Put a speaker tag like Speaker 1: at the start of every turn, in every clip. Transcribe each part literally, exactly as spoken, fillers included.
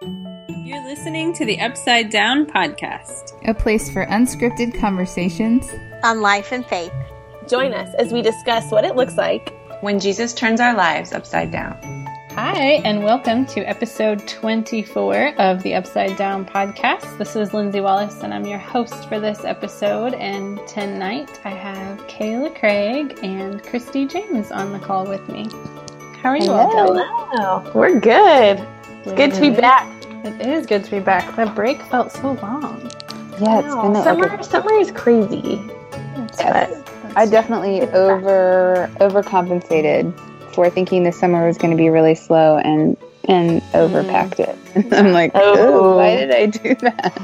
Speaker 1: You're listening to the Upside Down Podcast,
Speaker 2: a place for unscripted conversations
Speaker 3: on life and faith.
Speaker 4: Join us as we discuss what it looks like
Speaker 5: when Jesus turns our lives upside down.
Speaker 1: Hi, and welcome to episode twenty-four of the Upside Down Podcast. This is Lindsay Wallace, and I'm your host for this episode. And tonight I have Kayla Craig and Christy James on the call with me. How are you
Speaker 4: Hello.
Speaker 1: all doing?
Speaker 4: Hello. We're good. It's good, good to be back.
Speaker 1: It is good to be back. That break felt so long.
Speaker 5: Yeah, it's been a,
Speaker 4: summer.
Speaker 5: like a,
Speaker 4: summer is crazy.
Speaker 5: Yes. I definitely over overcompensated for thinking the summer was going to be really slow and and overpacked mm. it. I'm like, oh, why did I do that?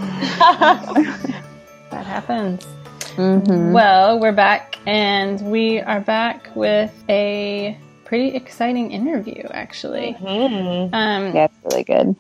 Speaker 1: That happens.
Speaker 5: Mm-hmm.
Speaker 1: Well, we're back, and we are back with a pretty exciting interview, actually.
Speaker 4: Mm-hmm.
Speaker 1: Um,
Speaker 5: yeah, it's really good.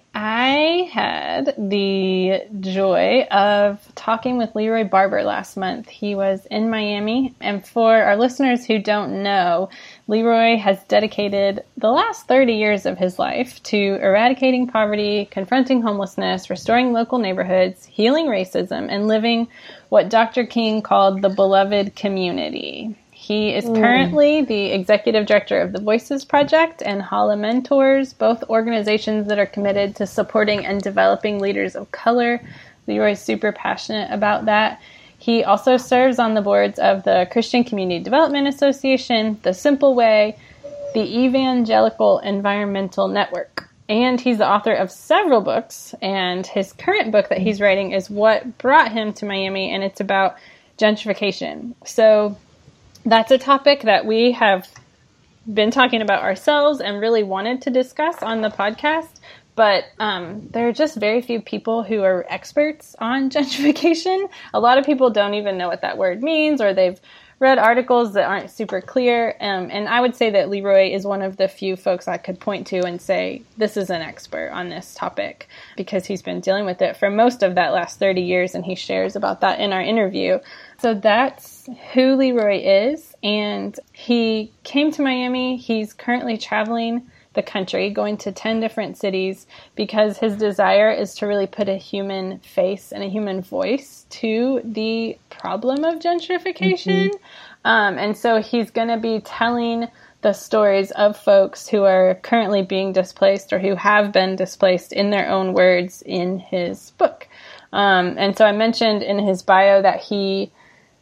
Speaker 1: I had the joy of talking with Leroy Barber last month. He was in Miami, and for our listeners who don't know, Leroy has dedicated the last thirty years of his life to eradicating poverty, confronting homelessness, restoring local neighborhoods, healing racism, and living what Doctor King called the beloved community. He is currently the executive director of the Voices Project and Hala Mentors, both organizations that are committed to supporting and developing leaders of color. Leroy is super passionate about that. He also serves on the boards of the Christian Community Development Association, The Simple Way, the Evangelical Environmental Network. And he's the author of several books, and his current book that he's writing is what brought him to Miami, and it's about gentrification. So that's a topic that we have been talking about ourselves and really wanted to discuss on the podcast, but um, there are just very few people who are experts on gentrification. A lot of people don't even know what that word means, or they've read articles that aren't super clear, um, and I would say that Leroy is one of the few folks I could point to and say, this is an expert on this topic, because he's been dealing with it for most of that last thirty years, and he shares about that in our interview. So that's who Leroy is, and he came to Miami. He's currently traveling the country, going to ten different cities, because his desire is to really put a human face and a human voice to the problem of gentrification. Mm-hmm. Um, and so he's going to be telling the stories of folks who are currently being displaced or who have been displaced in their own words in his book. Um, and so I mentioned in his bio that he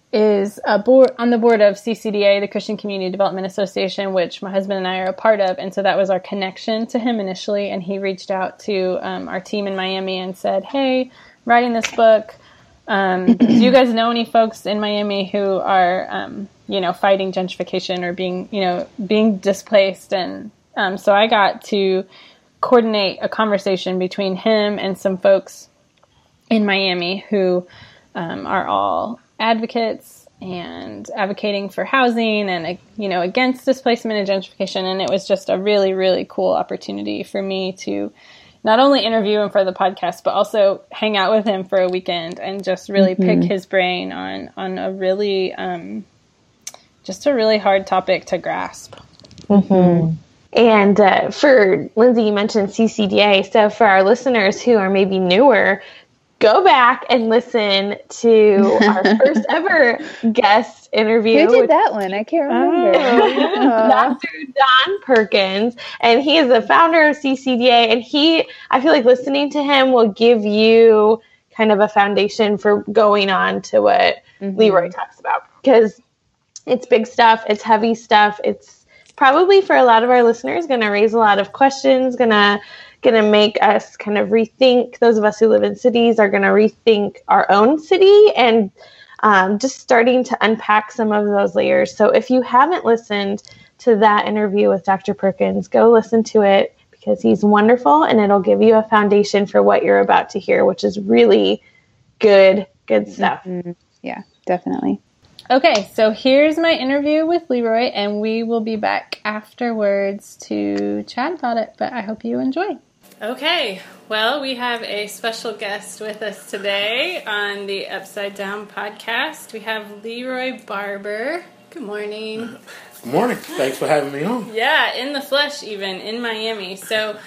Speaker 1: is a board, on the board of C C D A, the Christian Community Development Association, which my husband and I are a part of. And so that was our connection to him initially. And he reached out to um, our team in Miami and said, hey, I'm writing this book. Um, do you guys know any folks in Miami who are, um, you know, fighting gentrification or being, you know, being displaced? And um, so I got to coordinate a conversation between him and some folks in Miami who um, are all advocates and advocating for housing and, you know, against displacement and gentrification. And it was just a really, really cool opportunity for me to not only interview him for the podcast, but also hang out with him for a weekend and just really mm-hmm. pick his brain on, on a really, um, just a really hard topic to grasp.
Speaker 4: Mm-hmm. And uh, for Lindsay, you mentioned C C D A. So for our listeners who are maybe newer, go back and listen to our first ever guest interview.
Speaker 5: Who did with, that one? I can't remember.
Speaker 4: Oh, Doctor Don Perkins. And he is the founder of C C D A. And he, I feel like listening to him will give you kind of a foundation for going on to what mm-hmm. Leroy talks about. Because it's big stuff. It's heavy stuff. It's probably for a lot of our listeners going to raise a lot of questions, going to going to make us kind of rethink, those of us who live in cities are going to rethink our own city and um, just starting to unpack some of those layers. So if you haven't listened to that interview with Doctor Perkins, go listen to it because he's wonderful and it'll give you a foundation for what you're about to hear, which is really good, good stuff.
Speaker 5: Mm-hmm. Yeah, definitely.
Speaker 1: Okay, so here's my interview with Leroy, and we will be back afterwards to chat about it, but I hope you enjoy. Okay, well, we have a special guest with us today on the Upside Down Podcast. We have Leroy Barber. Good morning.
Speaker 6: Good morning. Thanks for having me on.
Speaker 1: Yeah, in the flesh even, in Miami. So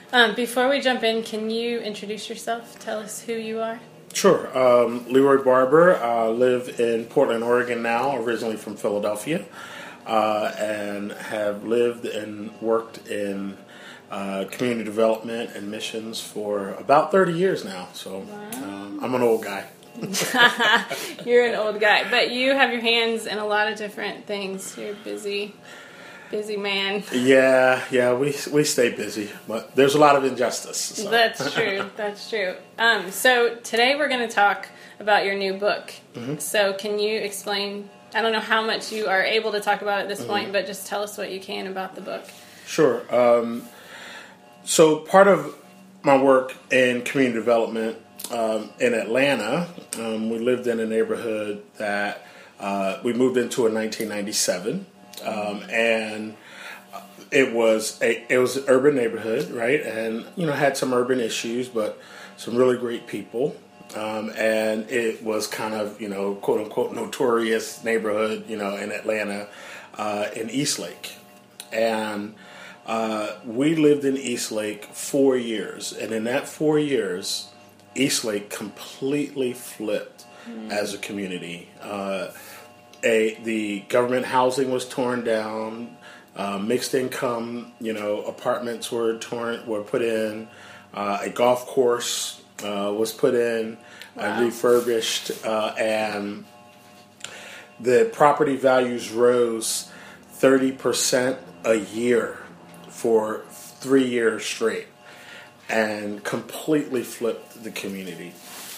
Speaker 1: Um, before we jump in, can you introduce yourself? Tell us who you are.
Speaker 3: Sure. Um, Leroy Barber. I uh, live in Portland, Oregon now, originally from Philadelphia, uh, and have lived and worked in uh, community development and missions for about thirty years now. So wow. um, I'm an old guy.
Speaker 1: You're an old guy, but you have your hands in a lot of different things. You're busy. Busy man.
Speaker 3: Yeah, yeah, we we stay busy, but there's a lot of injustice. So.
Speaker 1: That's true. That's true. Um, so today we're going to talk about your new book. Mm-hmm. So can you explain? I don't know how much you are able to talk about at this mm-hmm. point, but just tell us what you can about the book.
Speaker 3: Sure. Um, so part of my work in community development um, in Atlanta, um, we lived in a neighborhood that uh, we moved into in nineteen ninety-seven. Um, and it was a it was an urban neighborhood, right? And you know had some urban issues, but some really great people. Um, and it was kind of you know quote unquote notorious neighborhood, you know, in Atlanta, uh, in Eastlake, and uh, we lived in Eastlake four years, and in that four years, Eastlake completely flipped mm. as a community. Uh, A, the government housing was torn down, uh, mixed income, you know, apartments were torn, were put in, uh, a golf course uh, was put in, wow. and refurbished, uh, and the property values rose thirty percent a year for three years straight, and completely flipped the community.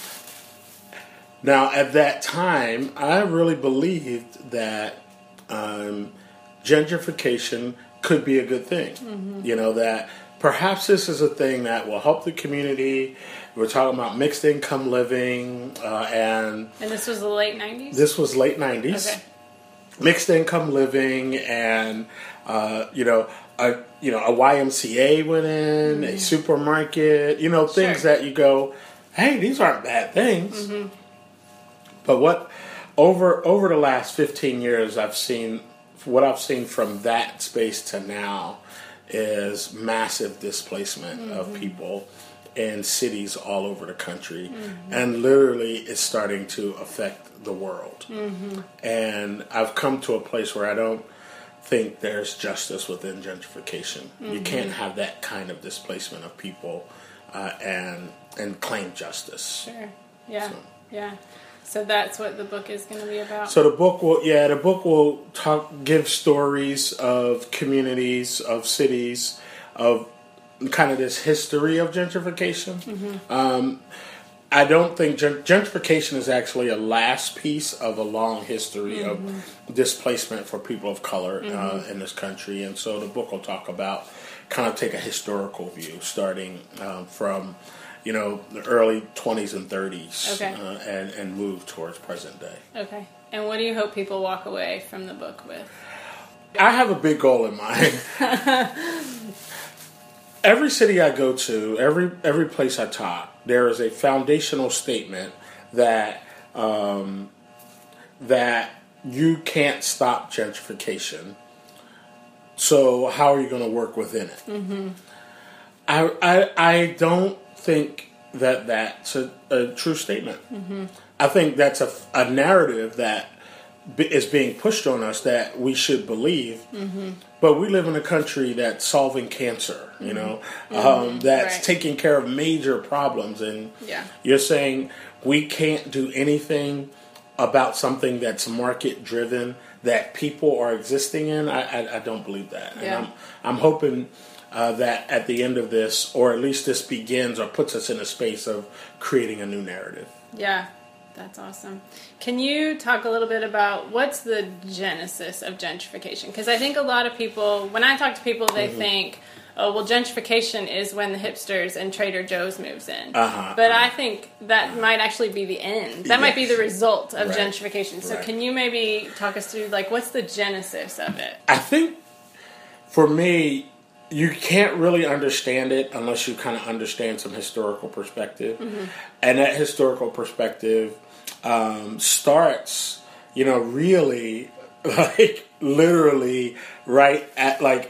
Speaker 3: Now, at that time, I really believed that um, gentrification could be a good thing. Mm-hmm. You know, that perhaps this is a thing that will help the community. We're talking about mixed income living, uh, and...
Speaker 1: And this was the late nineties?
Speaker 3: This was late nineties.
Speaker 1: Okay.
Speaker 3: Mixed income living and, uh, you know, a, you know, a Y M C A went in, mm-hmm. a supermarket, you know, things sure. that you go, hey, these aren't bad things. Mm-hmm. But what over over the last fifteen years, I've seen what I've seen from that space to now is massive displacement mm-hmm. of people in cities all over the country, mm-hmm. and literally it's starting to affect the world. Mm-hmm. And I've come to a place where I don't think there's justice within gentrification. Mm-hmm. You can't have that kind of displacement of people uh, and and claim justice.
Speaker 1: Sure. Yeah. So. Yeah. So that's what the book is going to be about.
Speaker 3: So the book will, yeah, the book will talk, give stories of communities, of cities, of kind of this history of gentrification. Mm-hmm. Um, I don't think gentrification is actually a last piece of a long history mm-hmm. of displacement for people of color mm-hmm. uh, in this country, and so the book will talk about, kind of take a historical view, starting um, from. You know, the early twenties and thirties,
Speaker 1: okay.
Speaker 3: uh, and, and move towards present day.
Speaker 1: Okay. And what do you hope people walk away from the book with?
Speaker 3: I have a big goal in mind. Every city I go to, every every place I talk, there is a foundational statement that um, that you can't stop gentrification. So how are you going to work within it? Mm-hmm. I, I I don't. think that that's a, a true statement. Mm-hmm. I think that's a, a narrative that b- is being pushed on us that we should believe. Mm-hmm. But we live in a country that's solving cancer, you know, mm-hmm. um, that's right. taking care of major problems. And
Speaker 1: yeah.
Speaker 3: you're saying we can't do anything about something that's market driven that people are existing in. I, I, I don't believe that.
Speaker 1: Yeah.
Speaker 3: And I'm, I'm hoping... Uh, that at the end of this, or at least this begins or puts us in a space of creating a new narrative.
Speaker 1: Yeah, that's awesome. Can you talk a little bit about what's the genesis of gentrification? Because I think a lot of people, when I talk to people, they mm-hmm. think, oh, well, gentrification is when the hipsters and Trader Joe's moves in.
Speaker 3: Uh-huh,
Speaker 1: but
Speaker 3: uh-huh.
Speaker 1: I think that might actually be the end. That yes. might be the result of
Speaker 3: right.
Speaker 1: gentrification. So
Speaker 3: right.
Speaker 1: can you maybe talk us through, like, what's the genesis of it?
Speaker 3: I think, for me... You can't really understand it unless you kind of understand some historical perspective. Mm-hmm. And that historical perspective um, starts, you know, really, like, literally right at, like,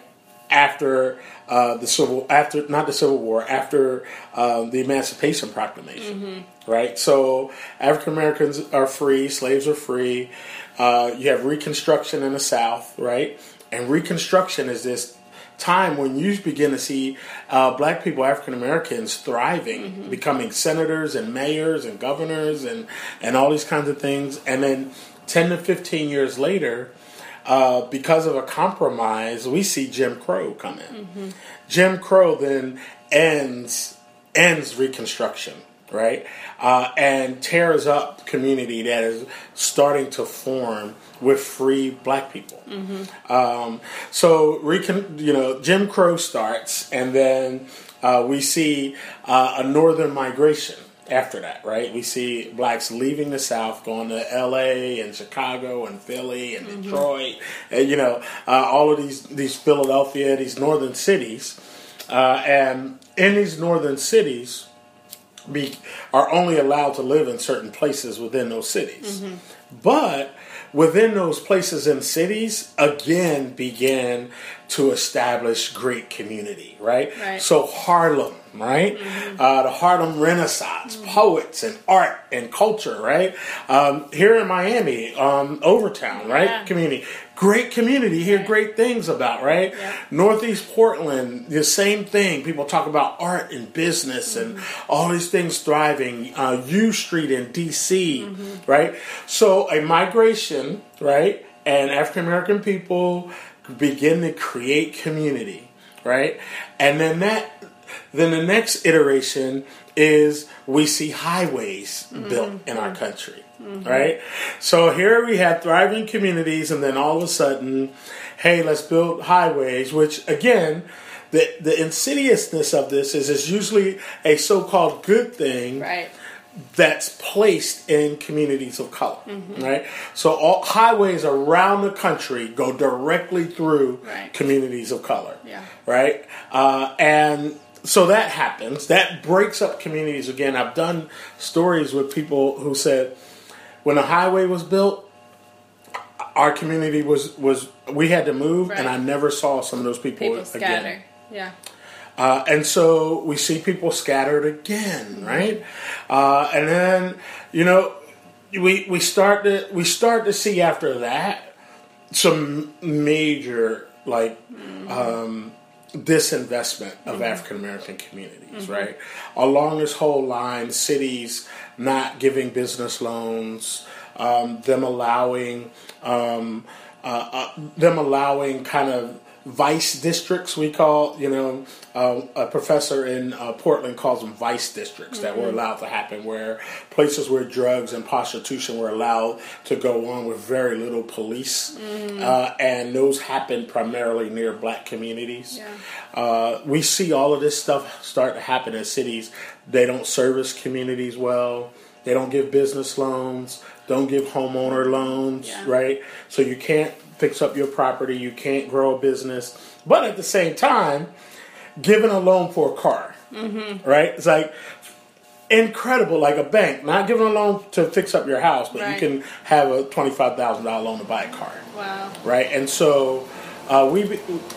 Speaker 3: after uh, the civil after not the Civil War after um, the Emancipation Proclamation, mm-hmm. right? So African Americans are free, slaves are free. Uh, you have Reconstruction in the South, right? And Reconstruction is this time when you begin to see uh, black people, African Americans, thriving, mm-hmm. becoming senators and mayors and governors and, and all these kinds of things. And then ten to fifteen years later, uh, because of a compromise, we see Jim Crow come in. Mm-hmm. Jim Crow then ends ends Reconstruction, right? Uh, and tears up community that is starting to form with free black people. Mm-hmm. Um, so, recon- you know, Jim Crow starts, and then uh, we see uh, a northern migration after that, right? We see blacks leaving the South, going to L A and Chicago and Philly and mm-hmm. Detroit, and, you know, uh, all of these, these Philadelphia, these northern cities. Uh, and in these northern cities, be, are only allowed to live in certain places within those cities. Mm-hmm. But within those places and cities, again, began to establish great community, right? right. So Harlem, right? Mm-hmm. Uh, the Harlem Renaissance, mm-hmm. poets and art and culture, right? Um, here in Miami, um, Overtown, right? Yeah. Community. Great community, hear right. great things about, right? Yeah. Northeast Portland, the same thing. People talk about art and business mm-hmm. and all these things thriving. Uh, U Street in D C, mm-hmm. right? So a migration, right? And African American people begin to create community, right? And then that, then the next iteration is we see highways mm-hmm. built in our country. Mm-hmm. Right? So here we have thriving communities, and then all of a sudden, hey, let's build highways, which again, the, the insidiousness of this is it's usually a so-called good thing
Speaker 1: right.
Speaker 3: that's placed in communities of color. Mm-hmm. Right? So all highways around the country go directly through right. communities of color.
Speaker 1: Yeah.
Speaker 3: Right? Uh, and so that happens. That breaks up communities again. I've done stories with people who said, when the highway was built, our community was, was we had to move, right. and I never saw some of those people,
Speaker 1: people
Speaker 3: again.
Speaker 1: scatter. Yeah.
Speaker 3: Uh, and so we see people scattered again, mm-hmm. right? Uh, and then, you know, we we start to we start to see after that some major like mm-hmm. um, disinvestment of mm-hmm. African American communities, mm-hmm. right? Along this whole line, cities not giving business loans, um, them allowing um, uh, uh, them allowing kind of vice districts, we call, you know, uh, a professor in uh, Portland calls them vice districts mm-hmm. that were allowed to happen, where places where drugs and prostitution were allowed to go on with very little police. Mm-hmm. Uh, and those happened primarily near black communities. Yeah. Uh, we see all of this stuff start to happen in cities. They don't service communities well. They don't give business loans, don't give homeowner loans, yeah. right? So you can't fix up your property, you can't grow a business, but at the same time, giving a loan for a car, mm-hmm. right? It's like incredible, like a bank, not giving a loan to fix up your house, but right. you can have a twenty-five thousand dollars loan to buy a car.
Speaker 1: Wow.
Speaker 3: Right? And so uh, we,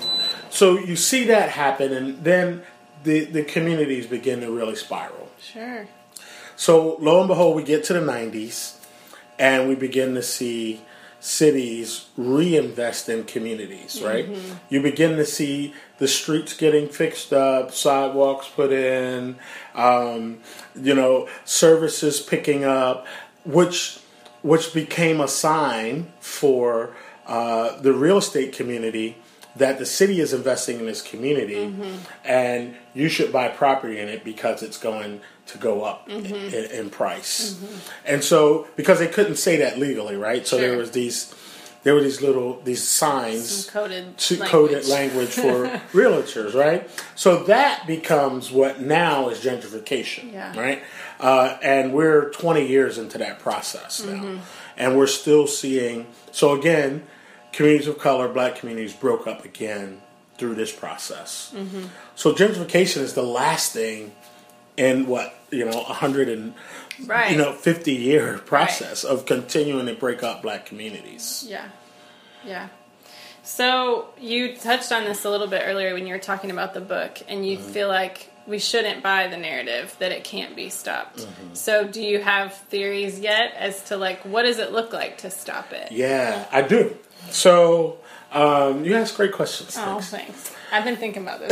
Speaker 3: so you see that happen, and then the, the communities begin to really spiral.
Speaker 1: Sure.
Speaker 3: So lo and behold, we get to the nineties, and we begin to see cities reinvest in communities, right? Mm-hmm. You begin to see the streets getting fixed up, sidewalks put in, um, you know, services picking up, which which became a sign for uh, the real estate community that the city is investing in this community, mm-hmm. and you should buy property in it because it's going to go up mm-hmm. in, in price. Mm-hmm. And so, because they couldn't say that legally, right? So sure. there was these, there were these little these signs,
Speaker 1: some coded
Speaker 3: to,
Speaker 1: language.
Speaker 3: coded language for realtors, right? So that becomes what now is gentrification,
Speaker 1: yeah.
Speaker 3: right? Uh, and we're twenty years into that process now, mm-hmm. and we're still seeing. So again, communities of color, black communities broke up again through this process. Mm-hmm. So gentrification is the last thing in what, you know, a hundred and
Speaker 1: right.
Speaker 3: you know fifty year process right. of continuing to break up black communities.
Speaker 1: Yeah, yeah. So you touched on this a little bit earlier when you were talking about the book, and you mm-hmm. feel like we shouldn't buy the narrative that it can't be stopped. Mm-hmm. So do you have theories yet as to, like, what does it look like to stop it?
Speaker 3: Yeah, I do. So um, you ask great questions.
Speaker 1: Oh, thanks. thanks. I've been thinking about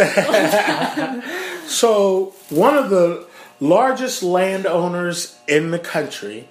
Speaker 1: this.
Speaker 3: So one of the largest landowners in the country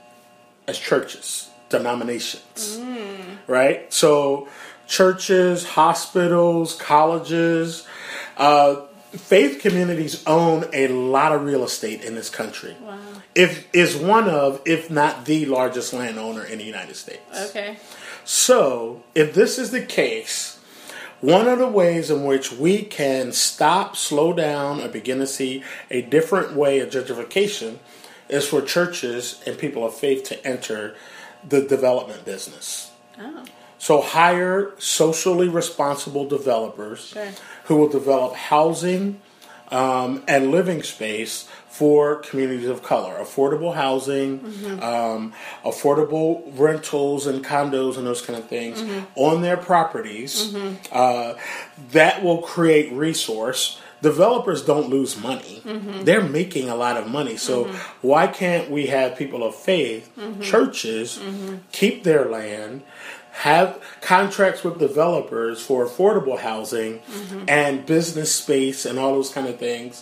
Speaker 3: is churches, denominations, mm. right? So churches, hospitals, colleges, uh, faith communities own a lot of real estate in this country.
Speaker 1: Wow.
Speaker 3: If is one of, if not the largest landowner in the United States.
Speaker 1: Okay.
Speaker 3: So, if this is the case, one of the ways in which we can stop, slow down, or begin to see a different way of gentrification is for churches and people of faith to enter the development business.
Speaker 1: Oh.
Speaker 3: So hire socially responsible developers
Speaker 1: sure.
Speaker 3: who will develop housing um, and living space for communities of color. Affordable housing, mm-hmm. um, affordable rentals and condos and those kind of things mm-hmm. on their properties. Mm-hmm. Uh, that will create resource. Developers don't lose money. Mm-hmm. They're making a lot of money. So mm-hmm. why can't we have people of faith, mm-hmm. churches, mm-hmm. keep their land, have contracts with developers for affordable housing mm-hmm. and business space and all those kind of things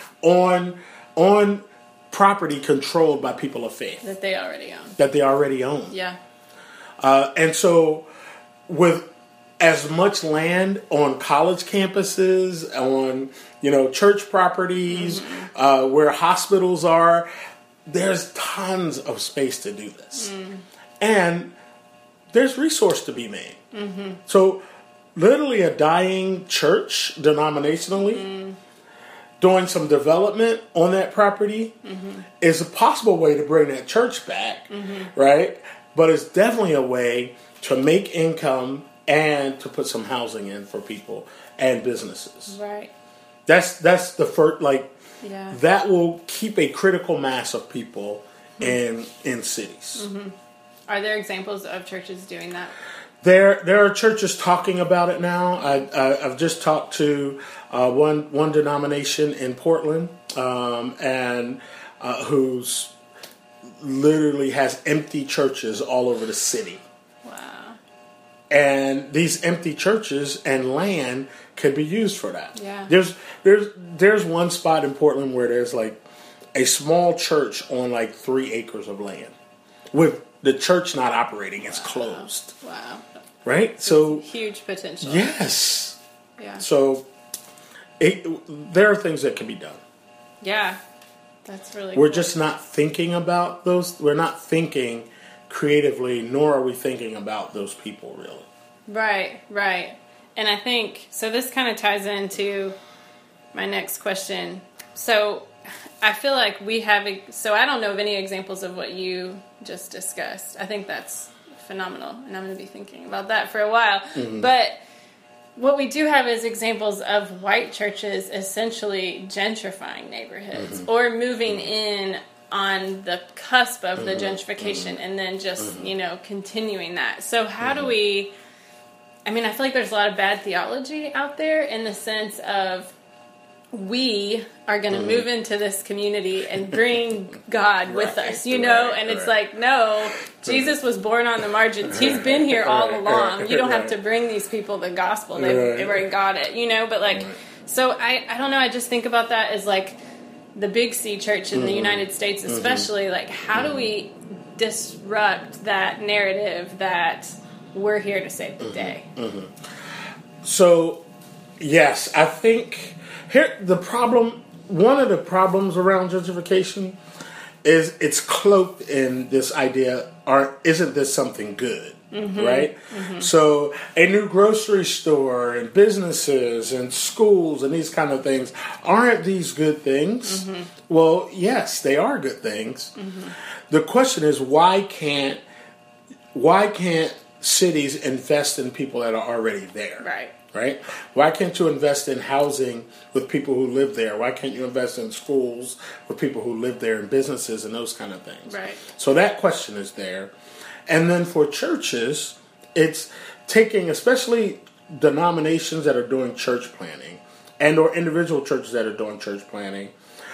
Speaker 3: on on property controlled by people of faith
Speaker 1: that they already own.
Speaker 3: That they already own.
Speaker 1: Yeah.
Speaker 3: Uh, and so, with as much land on college campuses, on you know church properties, mm-hmm. uh, where hospitals are, there's tons of space to do this, mm. and there's resource to be made. Mm-hmm. So, literally a dying church denominationally, mm. doing some development on that property mm-hmm. is a possible way to bring that church back, mm-hmm. right? But it's definitely a way to make income and to put some housing in for people and businesses.
Speaker 1: Right.
Speaker 3: That's that's the first, like,
Speaker 1: yeah.
Speaker 3: that will keep a critical mass of people mm-hmm. in in cities.
Speaker 1: Mm-hmm. Are there examples of churches doing that?
Speaker 3: There, there are churches talking about it now. I, I, I've just talked to uh, one one denomination in Portland, um, and uh, who's literally has empty churches all over the city.
Speaker 1: Wow!
Speaker 3: And these empty churches and land could be used for that.
Speaker 1: Yeah.
Speaker 3: There's there's there's one spot in Portland where there's like a small church on like three acres of land with the church not operating. It's wow. closed.
Speaker 1: Wow.
Speaker 3: Right?
Speaker 1: It's
Speaker 3: so
Speaker 1: huge potential.
Speaker 3: Yes.
Speaker 1: Yeah.
Speaker 3: So it, there are things that can be done.
Speaker 1: Yeah. That's really
Speaker 3: We're
Speaker 1: cool.
Speaker 3: just not thinking about those. We're not thinking creatively, nor are we thinking about those people really.
Speaker 1: Right, right. And I think, so this kind of ties into my next question. So I feel like we have, so I don't know of any examples of what you just discussed. I think that's phenomenal, and I'm going to be thinking about that for a while. Mm-hmm. But what we do have is examples of white churches essentially gentrifying neighborhoods mm-hmm. or moving mm-hmm. in on the cusp of mm-hmm. the gentrification mm-hmm. and then just, mm-hmm. you know, continuing that. So how mm-hmm. do we, I mean, I feel like there's a lot of bad theology out there in the sense of we are going to mm-hmm. move into this community and bring God right, with us, you know? Right, and it's right. like, no, Jesus was born on the margins. He's been here all along. You don't have to bring these people the gospel. They've, right. they've already got it, you know? But, like, right. so I, I don't know. I just think about that as, like, the Big C church in mm-hmm. the United States especially. Mm-hmm. Like, how mm-hmm. do we disrupt that narrative that we're here to save the mm-hmm. day?
Speaker 3: Mm-hmm. So, yes, I think... Here, the problem, one of the problems around gentrification is it's cloaked in this idea, aren't, isn't this something good, mm-hmm. right? Mm-hmm. So a new grocery store and businesses and schools and these kind of things, aren't these good things? Mm-hmm. Well, yes, they are good things. Mm-hmm. The question is, why can't, why can't cities invest in people that are already there?
Speaker 1: Right.
Speaker 3: Right? Why can't you invest in housing with people who live there? Why can't you invest in schools with people who live there and businesses and those kind of things?
Speaker 1: Right.
Speaker 3: So that question is there. And then for churches, it's taking, especially denominations that are doing church planning and or individual churches that are doing church planning,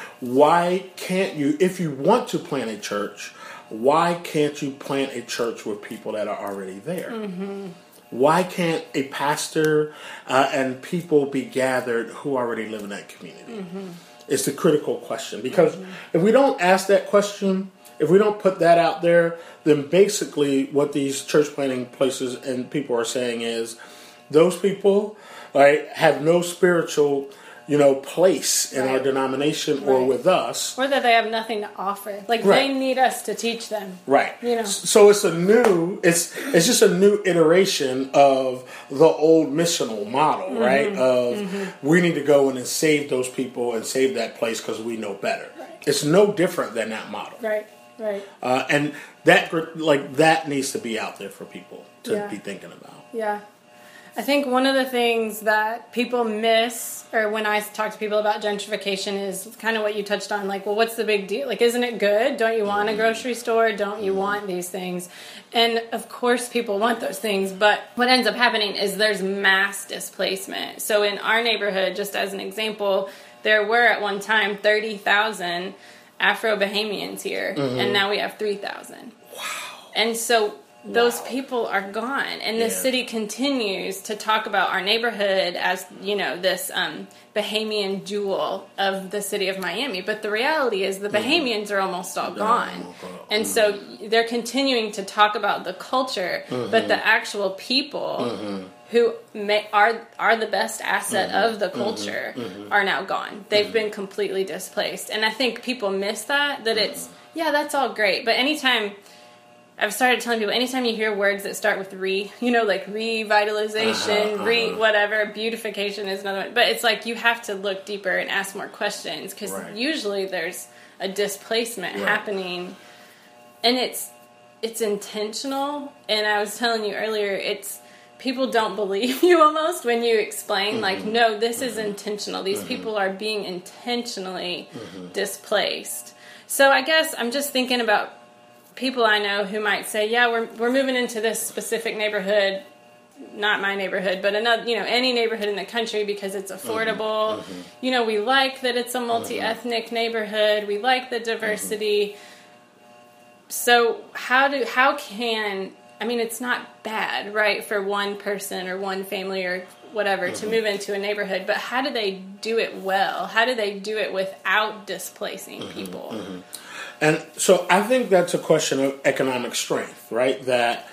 Speaker 3: why can't you, if you want to plant a church, why can't you plant a church with people that are already there? Mm-hmm. Why can't a pastor uh, and people be gathered who already live in that community? Mm-hmm. It's the critical question. Because mm-hmm. if we don't ask that question, if we don't put that out there, then basically what these church planting places and people are saying is those people, right, have no spiritual, you know, place in right. our denomination right. or with us.
Speaker 1: Or that they have nothing to offer. Like, right. they need us to teach them.
Speaker 3: Right.
Speaker 1: You know.
Speaker 3: So it's a new, it's it's just a new iteration of the old missional model, mm-hmm. right? Of mm-hmm. we need to go in and save those people and save that place because we know better. Right. It's no different than that model.
Speaker 1: Right, right.
Speaker 3: Uh, and that, like, that needs to be out there for people to yeah. be thinking about.
Speaker 1: Yeah. I think one of the things that people miss, or when I talk to people about gentrification, is kind of what you touched on. Like, well, what's the big deal? Like, isn't it good? Don't you want a grocery store? Don't you want these things? And, of course, people want those things. But what ends up happening is there's mass displacement. So in our neighborhood, just as an example, there were at one time thirty thousand Afro-Bahamians here. Mm-hmm. And now we have three thousand. Wow. And so those wow. people are gone, and the yeah. city continues to talk about our neighborhood as, you know, this um, Bahamian jewel of the city of Miami. But the reality is the Bahamians mm-hmm. are almost all gone. Mm-hmm. And so they're continuing to talk about the culture, mm-hmm. but the actual people mm-hmm. who may, are are the best asset mm-hmm. of the culture mm-hmm. are now gone. They've mm-hmm. been completely displaced. And I think people miss that, that mm-hmm. it's, yeah, that's all great. But anytime... I've started telling people, anytime you hear words that start with re, you know, like revitalization, uh-huh, re, uh-huh. whatever, beautification is another one. But it's like you have to look deeper and ask more questions, because right. usually there's a displacement right. happening, and it's it's intentional. And I was telling you earlier, it's people don't believe you almost when you explain, mm-hmm. like, no, this mm-hmm. is intentional. These mm-hmm. people are being intentionally mm-hmm. displaced. So I guess I'm just thinking about people I know who might say, yeah, we're we're moving into this specific neighborhood, not my neighborhood, but another, you know, any neighborhood in the country because it's affordable. Mm-hmm. You know, we like that it's a multi-ethnic mm-hmm. neighborhood. We like the diversity. Mm-hmm. So how do how can I mean, it's not bad, right, for one person or one family or whatever mm-hmm. to move into a neighborhood, but how do they do it well? How do they do it without displacing mm-hmm. people? Mm-hmm.
Speaker 3: And so I think that's a question of economic strength, right? That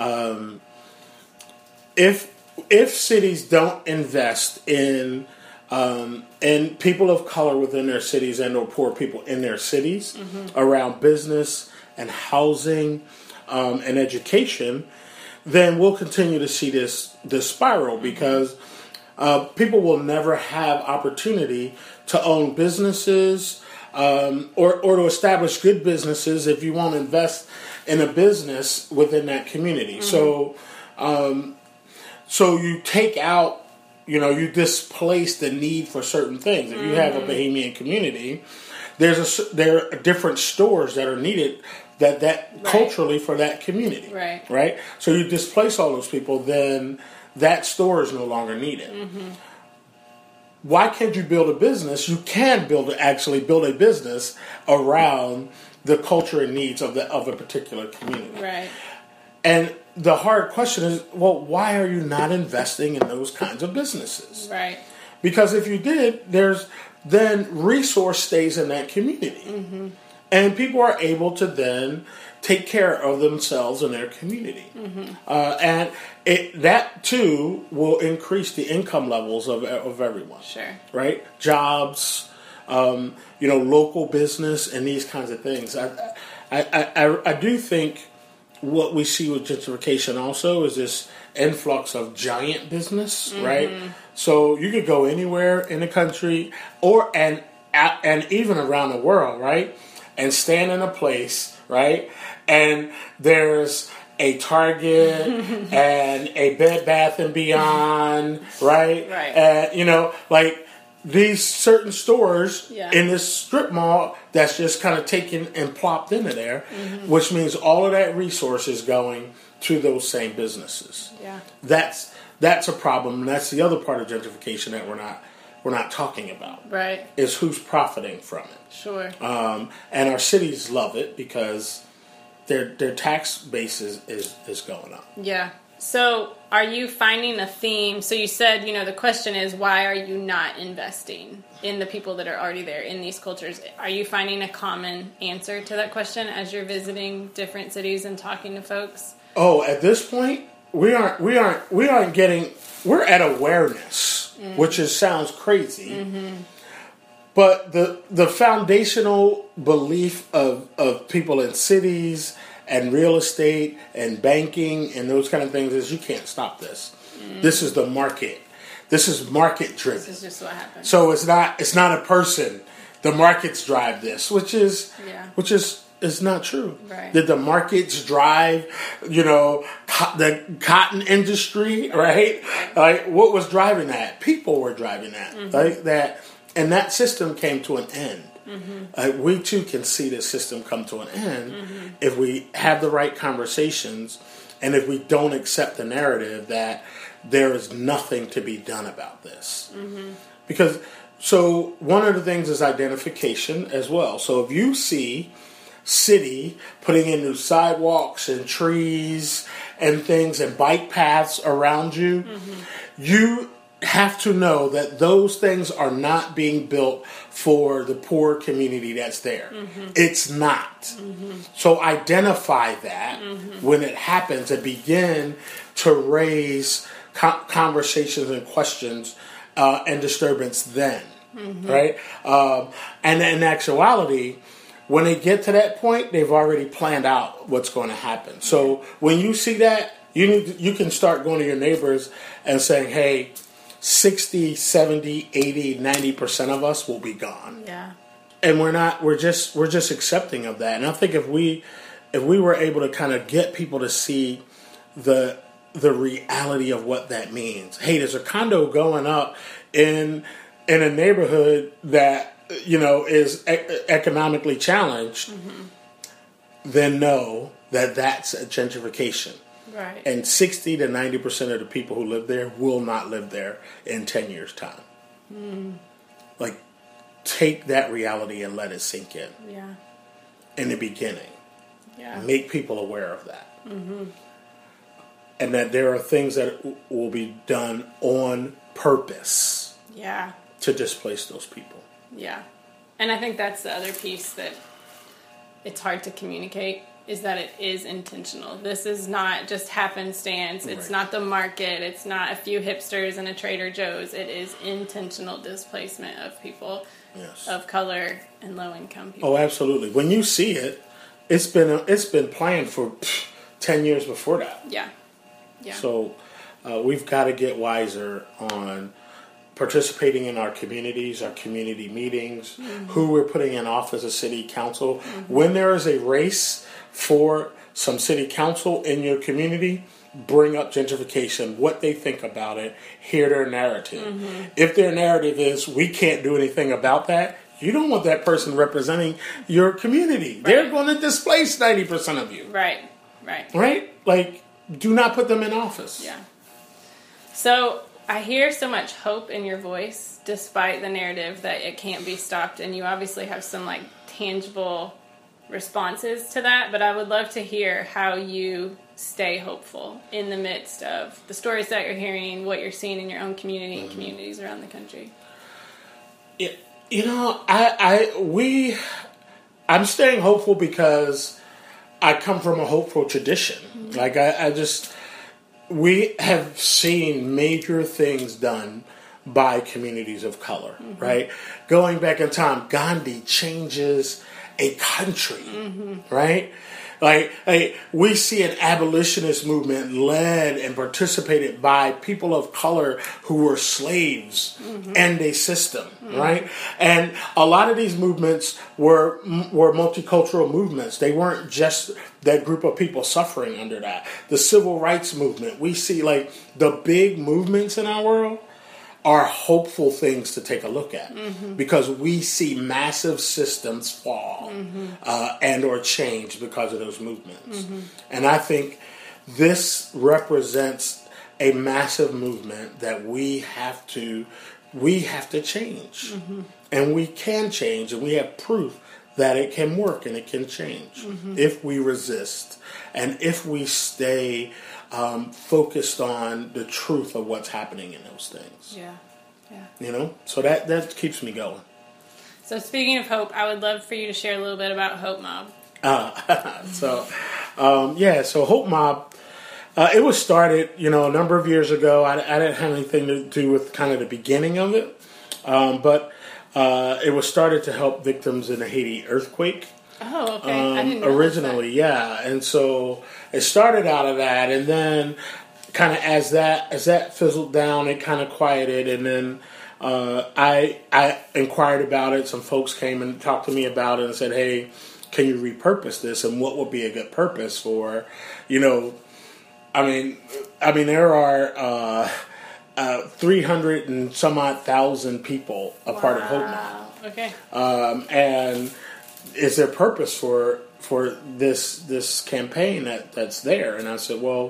Speaker 3: um, if if cities don't invest in um, in people of color within their cities and or poor people in their cities mm-hmm. around business and housing um, and education, then we'll continue to see this this spiral because uh, people will never have opportunity to own businesses. Um, or, or to establish good businesses if you want to invest in a business within that community. Mm-hmm. So, um, so you take out, you know, you displace the need for certain things. If you mm-hmm. have a Bahamian community, there's a, there are different stores that are needed that, that right. culturally for that community.
Speaker 1: Right.
Speaker 3: Right. So you displace all those people, then that store is no longer needed. Mm-hmm. Why can't you build a business? You can build actually build a business around the culture and needs of the of a particular community.
Speaker 1: Right.
Speaker 3: And the hard question is, well, why are you not investing in those kinds of businesses?
Speaker 1: Right.
Speaker 3: Because if you did, there's then resource stays in that community. Mm-hmm. And people are able to then take care of themselves and their community. Mm-hmm. Uh, and it, that, too, will increase the income levels of of everyone.
Speaker 1: Sure.
Speaker 3: Right? Jobs, um, you know, local business, and these kinds of things. I, I, I, I do think what we see with gentrification also is this influx of giant business, mm-hmm. right? So you could go anywhere in the country or and and even around the world, right? And stand in a place, right? And there's a Target and a Bed Bath and Beyond, right?
Speaker 1: Right.
Speaker 3: And, you know, like these certain stores
Speaker 1: yeah.
Speaker 3: in this strip mall that's just kind of taken and plopped into there, mm-hmm. which means all of that resource is going to those same businesses.
Speaker 1: Yeah.
Speaker 3: That's that's a problem, and that's the other part of gentrification that we're not we're not talking about.
Speaker 1: Right.
Speaker 3: Is who's profiting from it.
Speaker 1: Sure.
Speaker 3: Um, and our cities love it because their their tax base is, is, is going up.
Speaker 1: Yeah. So are you finding a theme? So you said, you know, the question is, why are you not investing in the people that are already there in these cultures? Are you finding a common answer to that question as you're visiting different cities and talking to folks?
Speaker 3: Oh, at this point, we aren't we aren't we aren't getting we're at awareness, mm. which is sounds crazy. Mm-hmm. But the the foundational belief of, of people in cities and real estate and banking and those kind of things is you can't stop this. Mm. This is the market. This is market driven.
Speaker 1: This is just what happens.
Speaker 3: So it's not it's not a person. The markets drive this, which is
Speaker 1: yeah.
Speaker 3: which is is not true.
Speaker 1: Right.
Speaker 3: Did the markets drive, you know, co- the cotton industry, right? Like what was driving that? People were driving that. Mm-hmm. Like that, and that system came to an end. Mm-hmm. Uh, we too can see this system come to an end mm-hmm. if we have the right conversations and if we don't accept the narrative that there is nothing to be done about this. Mm-hmm. Because, so one of the things is identification as well. So if you see city putting in new sidewalks and trees and things and bike paths around you, mm-hmm. you have to know that those things are not being built for the poor community that's there. Mm-hmm. It's not. Mm-hmm. So identify that mm-hmm. when it happens and begin to raise co- conversations and questions uh, and disturbance then. Mm-hmm. Right? Um, and in actuality, when they get to that point, they've already planned out what's going to happen. So when you see that, you need to, you can start going to your neighbors and saying, hey, sixty, seventy, eighty, ninety percent of us will be gone.
Speaker 1: Yeah.
Speaker 3: And we're not we're just we're just accepting of that. And I think if we if we were able to kind of get people to see the the reality of what that means. Hey, there's a condo going up in in a neighborhood that, you know, is e- economically challenged, mm-hmm. then know that that's a gentrification.
Speaker 1: Right.
Speaker 3: And sixty to ninety percent of the people who live there will not live there in ten years' time. Mm. Like, take that reality and let it sink in.
Speaker 1: Yeah.
Speaker 3: In the beginning.
Speaker 1: Yeah.
Speaker 3: Make people aware of that. Mm-hmm. And that there are things that will be done on purpose.
Speaker 1: Yeah.
Speaker 3: To displace those people.
Speaker 1: Yeah. And I think that's the other piece that it's hard to communicate, is that it is intentional. This is not just happenstance. It's right. not the market. It's not a few hipsters and a Trader Joe's. It is intentional displacement of people yes. of color and low-income people.
Speaker 3: Oh, absolutely. When you see it, it's been it's been planned for pff, ten years before that.
Speaker 1: Yeah. Yeah.
Speaker 3: So uh, we've got to get wiser on participating in our communities, our community meetings, mm-hmm. who we're putting in office as city council. Mm-hmm. When there is a race for some city council in your community, bring up gentrification, what they think about it, hear their narrative. Mm-hmm. If their narrative is, we can't do anything about that, you don't want that person representing your community. Right. They're going to displace ninety percent of you.
Speaker 1: Right, right.
Speaker 3: Right? Like, do not put them in office.
Speaker 1: Yeah. So I hear so much hope in your voice, despite the narrative that it can't be stopped, and you obviously have some like tangible responses to that, but I would love to hear how you stay hopeful in the midst of the stories that you're hearing, what you're seeing in your own community and communities around the country.
Speaker 3: Yeah, you know, I, I, we, I'm staying hopeful because I come from a hopeful tradition. Mm-hmm. Like I, I just, we have seen major things done by communities of color, mm-hmm. right? Going back in time, Gandhi changes a country, mm-hmm. right? Like, like, we see an abolitionist movement led and participated by people of color who were slaves mm-hmm. and a system, mm-hmm. right? And a lot of these movements were were multicultural movements. They weren't just that group of people suffering under that. The civil rights movement, we see like the big movements in our world are hopeful things to take a look at mm-hmm. because we see massive systems fall mm-hmm. uh, and or change because of those movements. Mm-hmm. And I think this represents a massive movement that we have to we have to change, mm-hmm. and we can change, and we have proof that it can work and it can change mm-hmm. if we resist and if we stay um, focused on the truth of what's happening in those things.
Speaker 1: Yeah, yeah.
Speaker 3: You know, so that that keeps me going.
Speaker 1: So speaking of hope, I would love for you to share a little bit about Hope Mob.
Speaker 3: Uh, so, um, yeah, so Hope Mob, uh, it was started, you know, a number of years ago. I, I didn't have anything to do with kind of the beginning of it, um, but uh, it was started to help victims in the Haiti earthquake.
Speaker 1: Oh, okay.
Speaker 3: Um,
Speaker 1: I didn't know
Speaker 3: originally,
Speaker 1: that.
Speaker 3: yeah, and so it started out of that, and then kind of as that as that fizzled down, it kind of quieted, and then uh, I I inquired about it. Some folks came and talked to me about it and said, "Hey, can you repurpose this? And what would be a good purpose for?" You know, I mean, I mean there are uh, uh, three hundred and some odd thousand people a wow. part of Hope Mob.
Speaker 1: Okay,
Speaker 3: um, and is there purpose for for this this campaign that, that's there? And I said, well,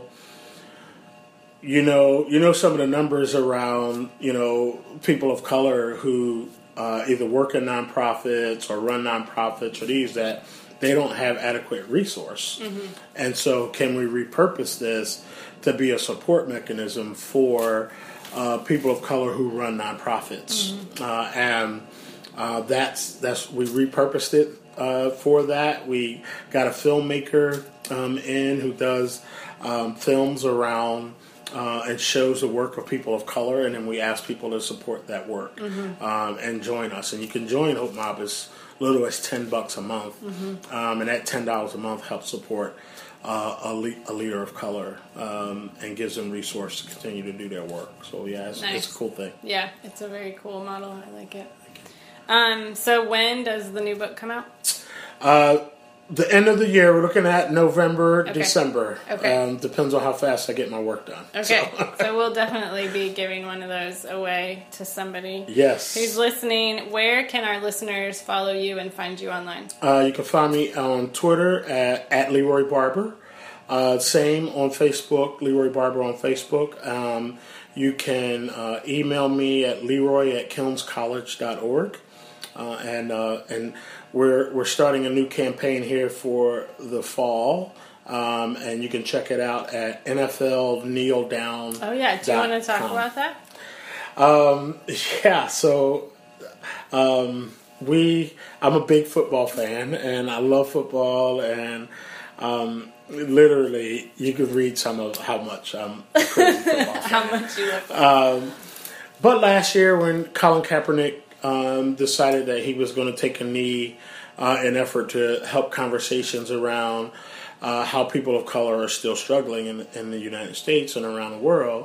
Speaker 3: you know, you know some of the numbers around, you know, people of color who uh, either work in nonprofits or run nonprofits or these that they don't have adequate resource. Mm-hmm. And so can we repurpose this to be a support mechanism for uh, people of color who run nonprofits? Mm-hmm. Uh, and uh, that's that's we repurposed it uh, for that. We got a filmmaker um, in who does um, films around Uh, and shows the work of people of color, and then we ask people to support that work mm-hmm. um, and join us. And you can join Hope Mob as little as ten bucks a month, mm-hmm. um, and that ten dollars a month helps support uh, a, le- a leader of color um, and gives them resources to continue to do their work. So yeah, it's, nice. It's a cool thing.
Speaker 1: Yeah, it's a very cool model. I like it. Um, so when does the new book come out?
Speaker 3: Uh, The end of the year, we're looking at November,
Speaker 1: okay.
Speaker 3: December.
Speaker 1: Okay.
Speaker 3: Um, depends on how fast I get my work done.
Speaker 1: Okay.
Speaker 3: So.
Speaker 1: So we'll definitely be giving one of those away to somebody
Speaker 3: yes.
Speaker 1: who's listening. Where can our listeners follow you and find you online?
Speaker 3: Uh, you can find me on Twitter at, at Leroy Barber. Uh, same on Facebook, Leroy Barber on Facebook. Um, you can uh, email me at leroy at kilns college dot org. Uh, and uh, and we're we're starting a new campaign here for the fall, um, and you can check it out at N F L kneel down.
Speaker 1: Oh yeah, do you want to talk about that?
Speaker 3: Um, yeah, so um, we I'm a big football fan, and I love football, and um, literally you could read some of how much I'm a crazy football fan.
Speaker 1: How much you love football.
Speaker 3: Um, but last year when Colin Kaepernick Um, decided that he was going to take a knee uh, in effort to help conversations around uh, how people of color are still struggling in, in the United States and around the world.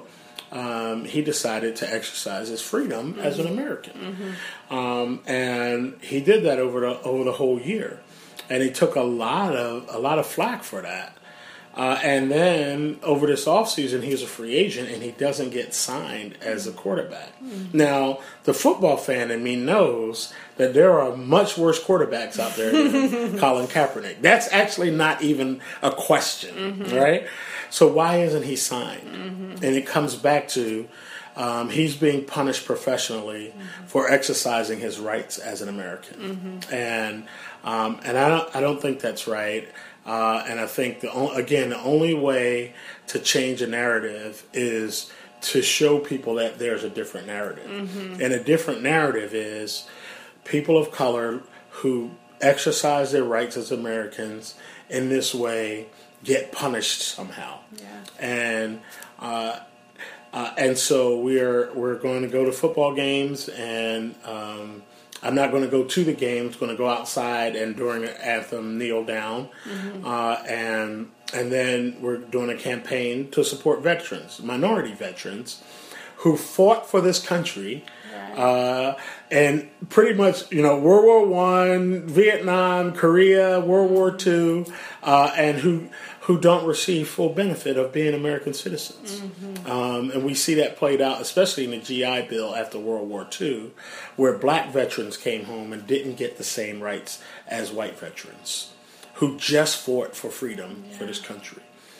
Speaker 3: Um, he decided to exercise his freedom mm-hmm. as an American, mm-hmm. um, and he did that over the over the whole year, and he took a lot of a lot of flack for that. Uh, and then over this offseason, he's a free agent, and he doesn't get signed as a quarterback. Mm-hmm. Now, the football fan in me knows that there are much worse quarterbacks out there than Colin Kaepernick. That's actually not even a question, mm-hmm. right? So why isn't he signed? Mm-hmm. And it comes back to um, he's being punished professionally mm-hmm. for exercising his rights as an American, mm-hmm. and um, and I don't I don't think that's right. Uh, and I think, the again, the only way to change a narrative is to show people that there's a different narrative. Mm-hmm. And a different narrative is people of color who exercise their rights as Americans in this way get punished somehow. Yeah. And uh, uh, and so we're we're going to go to football games, and um, I'm not going to go to the games. Going to go outside and during the anthem kneel down, mm-hmm. uh, and and then we're doing a campaign to support veterans, minority veterans, who fought for this country, right. uh, and pretty much you know World War One, Vietnam, Korea, World War Two, uh, and who who don't receive full benefit of being American citizens. Mm-hmm. Um, and we see that played out, especially in the G I Bill after World War Two, where black veterans came home and didn't get the same rights as white veterans who just fought for freedom yeah. for this country.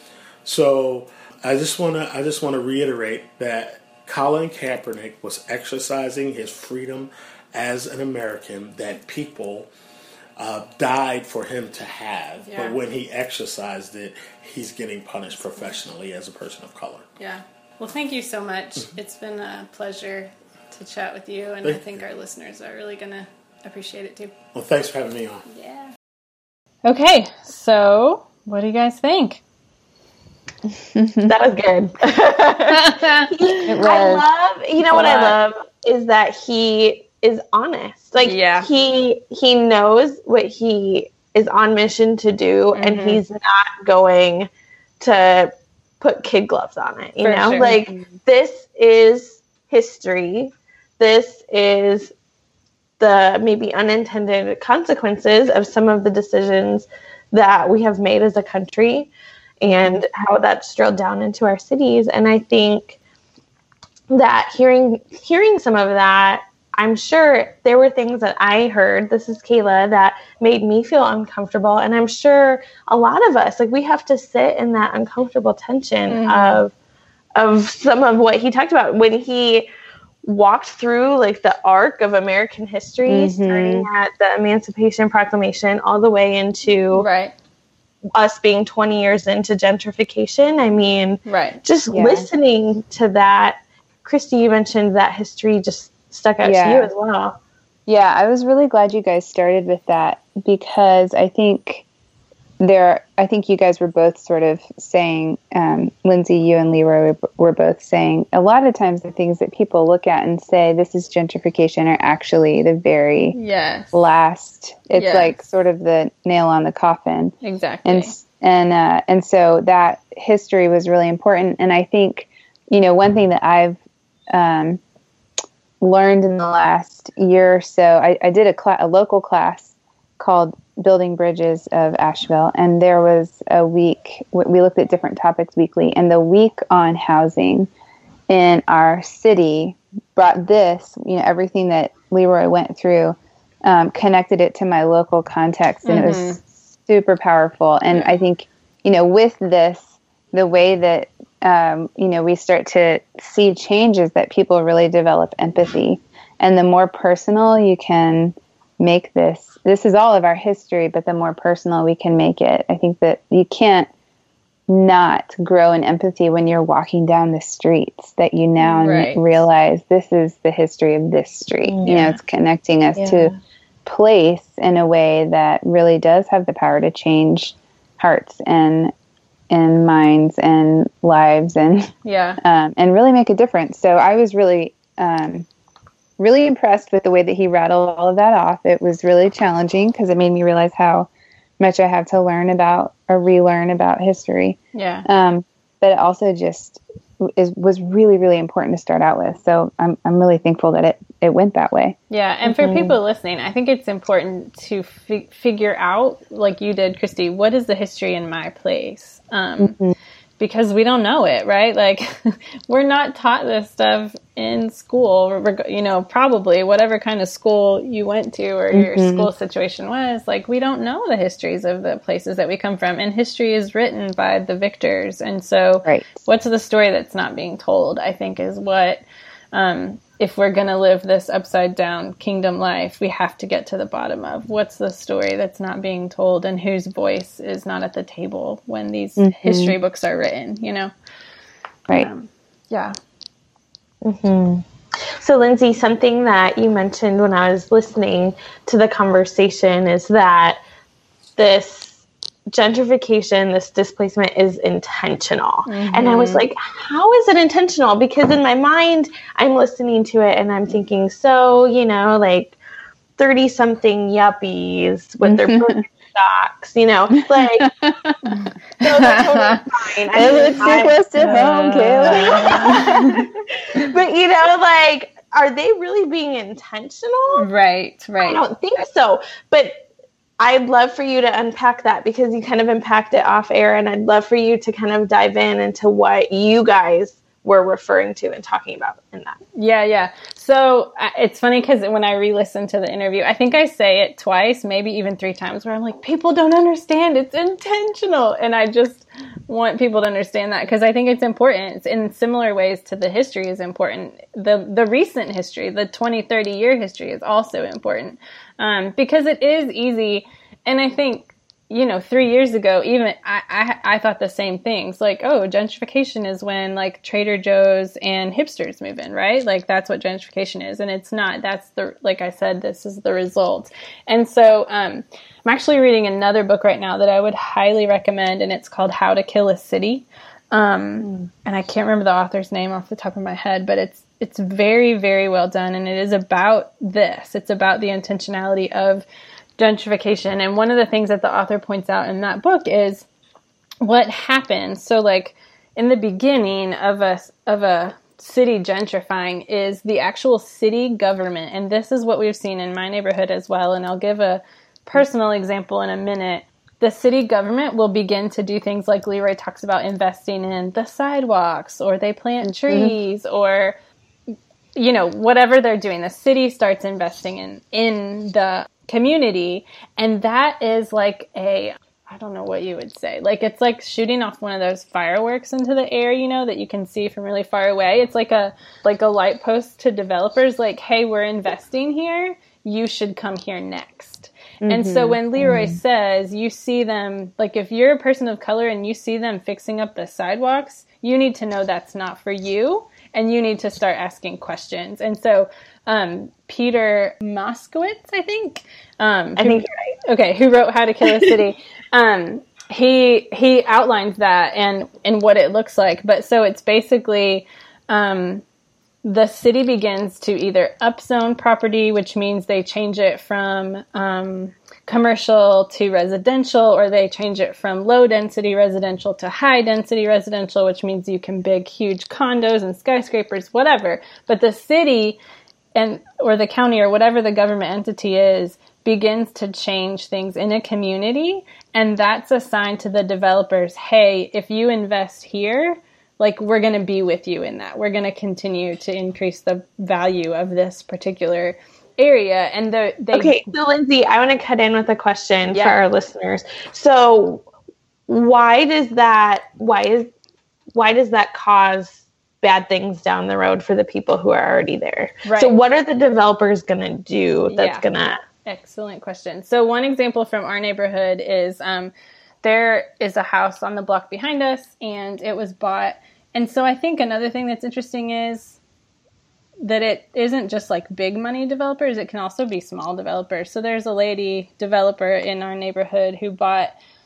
Speaker 3: So I just want to I just want to reiterate that Colin Kaepernick was exercising his freedom as an American that people uh, died for him to have. Yeah. But when he exercised it, he's getting punished professionally as a person of color.
Speaker 1: Yeah. Well, thank you so much. Mm-hmm. It's been a pleasure to chat with you, and thank I think you. Our listeners are really going to appreciate it too.
Speaker 3: Well, thanks for having me on.
Speaker 1: Yeah. Okay, so what do you guys think?
Speaker 4: That was good.
Speaker 5: It was.
Speaker 4: I love, you know what I love is that he is honest. Like yeah. he he knows what he is on mission to do, mm-hmm. and he's not going to put kid gloves on it. You For know, sure. like mm-hmm. this is history. This is the maybe unintended consequences of some of the decisions that we have made as a country, and how that's drilled down into our cities. And I think that hearing hearing some of that, I'm sure there were things that I heard, this is Kayla, that made me feel uncomfortable. And I'm sure a lot of us, like we have to sit in that uncomfortable tension mm-hmm. of of some of what he talked about when he walked through like the arc of American history, mm-hmm. starting at the Emancipation Proclamation all the way into
Speaker 1: right.
Speaker 4: us being twenty years into gentrification. I mean,
Speaker 1: right.
Speaker 4: just yeah. listening to that. Christy, you mentioned that history just stuck out yeah. to you as well.
Speaker 5: Yeah, I was really glad you guys started with that, because I think there, I think you guys were both sort of saying, um, Lindsay, you and Leroy were, were both saying, a lot of times the things that people look at and say, this is gentrification, are actually the very
Speaker 1: yes.
Speaker 5: last, it's
Speaker 1: yes.
Speaker 5: like sort of the nail on the coffin.
Speaker 1: Exactly.
Speaker 5: And, and, uh, and so that history was really important. And I think, you know, one thing that I've, um, learned in the last year or so, I, I did a, cl- a local class called Building Bridges of Asheville, and there was a week, we looked at different topics weekly, and the week on housing in our city brought this, you know, everything that Leroy went through, um, connected it to my local context, and mm-hmm. it was super powerful. And yeah. I think, you know, with this, the way that Um, you know, we start to see changes that people really develop empathy. And the more personal you can make this, this is all of our history, but the more personal we can make it, I think that you can't not grow in empathy when you're walking down the streets, that you now
Speaker 1: right.
Speaker 5: realize this is the history of this street. Yeah. You know, it's connecting us yeah. to place in a way that really does have the power to change hearts and and minds and lives and
Speaker 1: yeah
Speaker 5: um, and really make a difference. So I was really um, really impressed with the way that he rattled all of that off. It was really challenging because it made me realize how much I have to learn about or relearn about history.
Speaker 1: Yeah.
Speaker 5: Um, but it also just is was really, really important to start out with. So I'm I'm really thankful that it, it went that way.
Speaker 1: Yeah, and for mm-hmm. people listening, I think it's important to fi- figure out, like you did, Christy, what is the history in my place? Um, mm-hmm. Because we don't know it, right? Like, we're not taught this stuff in school, you know, probably whatever kind of school you went to or your mm-hmm. school situation was. Like, we don't know the histories of the places that we come from. And history is written by the victors. And so
Speaker 5: right.
Speaker 1: what's the story that's not being told, I think, is what, um, if we're going to live this upside down kingdom life, we have to get to the bottom of what's the story that's not being told and whose voice is not at the table when these mm-hmm. history books are written, you know?
Speaker 5: Right.
Speaker 1: Um, yeah.
Speaker 4: Mm-hmm. So, Lindsay, something that you mentioned when I was listening to the conversation is that this gentrification, this displacement is intentional. Mm-hmm. And I was like, how is it intentional? Because in my mind, I'm listening to it and I'm thinking, so, you know, like thirty something yuppies with their stocks, you know, like, those are totally fine. I
Speaker 5: mean, it's too close to home,
Speaker 4: Kayla. But, you know, like, are they really being intentional?
Speaker 1: Right, right.
Speaker 4: I don't think so. But I'd love for you to unpack that, because you kind of unpacked it off air, and I'd love for you to kind of dive in into what you guys we're referring to and talking about in that.
Speaker 1: Yeah, yeah. So uh, it's funny because when I re-listened to the interview, I think I say it twice, maybe even three times, where I'm like, people don't understand. It's intentional. And I just want people to understand that because I think it's important. It's in similar ways to the history is important. The the recent history, the twenty, thirty year history is also important um, because it is easy. And I think, you know, three years ago, even I, I, I thought the same things. Like, oh, gentrification is when like Trader Joe's and hipsters move in, right? Like that's what gentrification is, and it's not. That's the like I said, this is the result. And so um, I'm actually reading another book right now that I would highly recommend, and it's called How to Kill a City. Um, mm. And I can't remember the author's name off the top of my head, but it's it's very, very well done, and it is about this. It's about the intentionality of gentrification. And one of the things that the author points out in that book is what happens. So like in the beginning of a, of a city gentrifying is the actual city government. And this is what we've seen in my neighborhood as well. And I'll give a personal example in a minute. The city government will begin to do things like Leroy talks about, investing in the sidewalks, or they plant trees, mm-hmm. or, you know, whatever they're doing. The city starts investing in, in the community, and that is like a, I don't know what you would say, like it's like shooting off one of those fireworks into the air, you know, that you can see from really far away. It's like a like a light post to developers, like, hey, we're investing here, you should come here next. Mm-hmm. And so when Leroy mm-hmm. says you see them, like if you're a person of color and you see them fixing up the sidewalks, you need to know that's not for you, and you need to start asking questions. And so um, Peter Moskowitz, I think. Um,
Speaker 4: I
Speaker 1: who,
Speaker 4: think you're right.
Speaker 1: Okay, who wrote How to Kill a City. um, he he outlined that and, and what it looks like. But so it's basically um, the city begins to either upzone property, which means they change it from um, commercial to residential, or they change it from low density residential to high density residential, which means you can big huge condos and skyscrapers, whatever. But the city and or the county or whatever the government entity is begins to change things in a community, and that's a sign to the developers, hey, if you invest here, like we're going to be with you in that. We're going to continue to increase the value of this particular area. And the they
Speaker 4: Okay, so Lindsay, I want to cut in with a question
Speaker 1: yeah.
Speaker 4: for our listeners. So why does that why is why does that cause bad things down the road for the people who are already there?
Speaker 1: Right.
Speaker 4: So what are the developers going to do that's
Speaker 1: yeah.
Speaker 4: going to...
Speaker 1: Excellent question. So one example from our neighborhood is um, there is a house on the block behind us, and it was bought. And so I think another thing that's interesting is that it isn't just like big money developers. It can also be small developers. So there's a lady developer in our neighborhood who bought,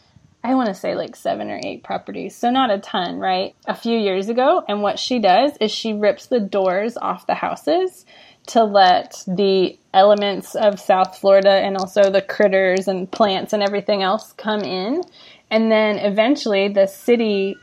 Speaker 1: I want to say like seven or eight properties. So not a ton, right? A few years ago. And what she does is she rips the doors off the houses to let the elements of South Florida and also the critters and plants and everything else come in. And then eventually the city,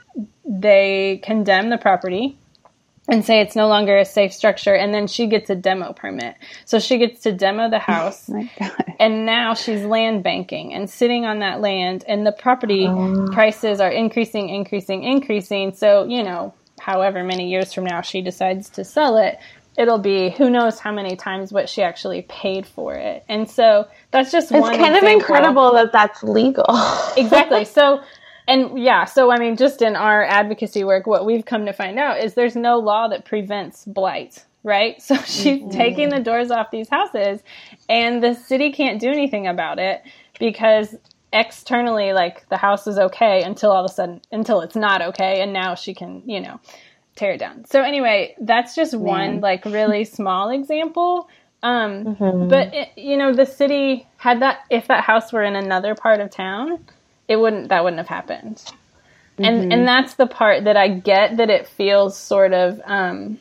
Speaker 1: they condemn the property and say it's no longer a safe structure. And then she gets a demo permit. So she gets to demo the house.
Speaker 5: Oh my God.
Speaker 1: And now she's land banking and sitting on that land. And the property oh. prices are increasing, increasing, increasing. So, you know, however many years from now she decides to sell it, it'll be who knows how many times what she actually paid for it. And so that's just
Speaker 4: it's
Speaker 1: one
Speaker 4: kind
Speaker 1: example.
Speaker 4: of incredible that that's legal.
Speaker 1: Exactly. So, and yeah, so I mean, just in our advocacy work, what we've come to find out is there's no law that prevents blight, right? So she's mm-hmm. taking the doors off these houses, and the city can't do anything about it because externally, like, the house is okay until all of a sudden, until it's not okay, and now she can, you know, tear it down. So anyway, that's just one, like, really small example. Um, mm-hmm. But, it, you know, the city had that, if that house were in another part of town, it wouldn't, that wouldn't have happened. Mm-hmm. And, and that's the part that I get, that it feels sort of, um,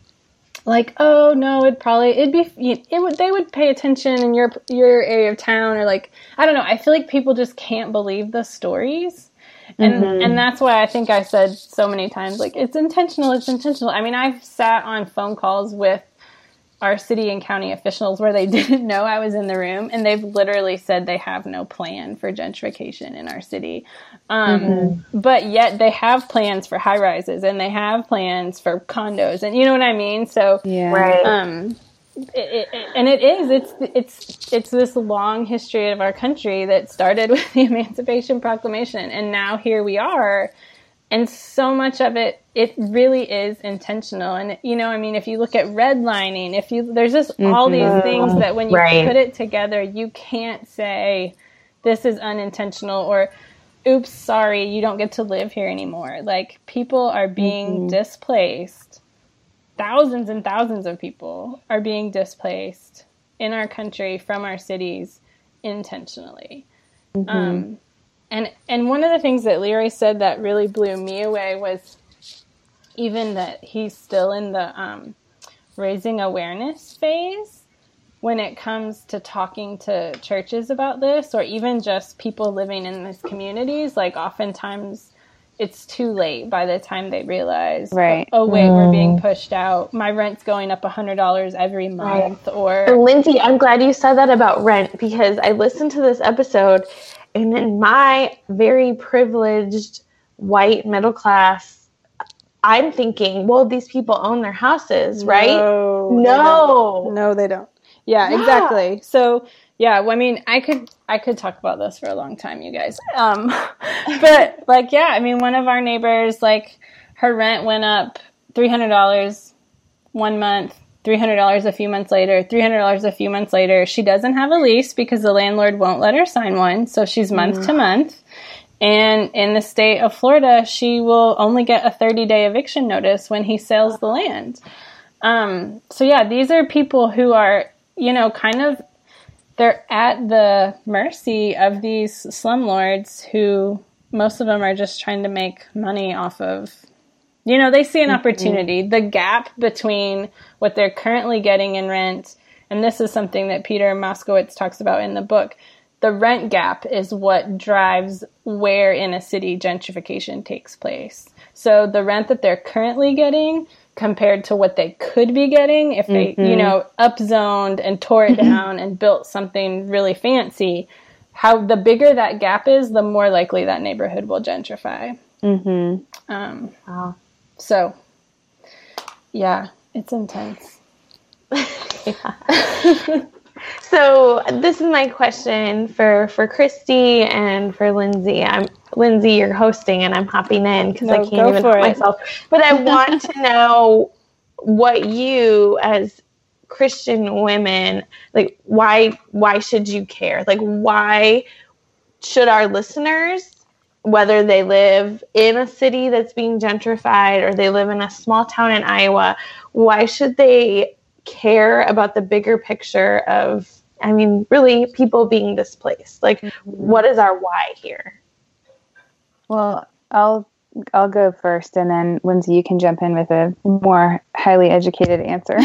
Speaker 1: like, oh no, it'd probably, it'd be, it would, they would pay attention in your, your area of town, or like, I don't know. I feel like people just can't believe the stories. And mm-hmm. and that's why I think I said so many times, like, it's intentional, it's intentional. I mean, I've sat on phone calls with our city and county officials where they didn't know I was in the room, and they've literally said they have no plan for gentrification in our city. Um, mm-hmm. But yet they have plans for high rises, and they have plans for condos, and you know what I mean? So,
Speaker 5: yeah.
Speaker 4: Right.
Speaker 1: Um, it, it, and it is, it's, it's, it's this long history of our country that started with the Emancipation Proclamation. And now here we are. And so much of it, it really is intentional. And, you know, I mean, if you look at redlining, if you, there's just mm-hmm. all these things that when you right. put it together, you can't say this is unintentional or, oops, sorry, you don't get to live here anymore. Like, people are being mm-hmm. displaced. Thousands and thousands of people are being displaced in our country from our cities intentionally. Mm-hmm. Um, and and one of the things that Leroy said that really blew me away was even that he's still in the um, raising awareness phase when it comes to talking to churches about this, or even just people living in these communities. Like, oftentimes it's too late by the time they realize,
Speaker 5: right.
Speaker 1: oh, wait, mm. we're being pushed out. My rent's going up one hundred dollars every month. Right. Or
Speaker 4: and Lindsay, I'm glad you said that about rent, because I listened to this episode, and in my very privileged white middle class, I'm thinking, well, these people own their houses, right?
Speaker 1: No.
Speaker 4: No.
Speaker 1: No, they don't. Yeah, yeah, exactly. So, yeah, well, I mean, I could I could talk about this for a long time, you guys. Um, but, like, yeah, I mean, one of our neighbors, like, her rent went up three hundred dollars one month, three hundred dollars a few months later, three hundred dollars a few months later. She doesn't have a lease because the landlord won't let her sign one, so she's month mm. to month. And in the state of Florida, she will only get a thirty-day eviction notice when he sells the land. Um, so, yeah, these are people who are, you know, kind of, they're at the mercy of these slumlords who, most of them are just trying to make money off of, you know, they see an opportunity. Mm-hmm. The gap between what they're currently getting in rent, and this is something that Peter Moskowitz talks about in the book, the rent gap is what drives where in a city gentrification takes place. So the rent that they're currently getting compared to what they could be getting if they, mm-hmm. you know, upzoned and tore it down and built something really fancy, how the bigger that gap is, the more likely that neighborhood will gentrify.
Speaker 5: Mm-hmm.
Speaker 1: Um, wow. So, yeah, it's intense.
Speaker 4: Yeah. So this is my question for, for Christy and for Lindsay. I'm Lindsay, you're hosting, and I'm hopping in because no, I can't even help myself. But I want to know what you, as Christian women, like, why why should you care? Like, why should our listeners, whether they live in a city that's being gentrified or they live in a small town in Iowa, why should they care about the bigger picture of, I mean, really people being displaced? Like, what is our why here?
Speaker 5: Well, I'll I'll go first, and then Lindsay, you can jump in with a more highly educated answer.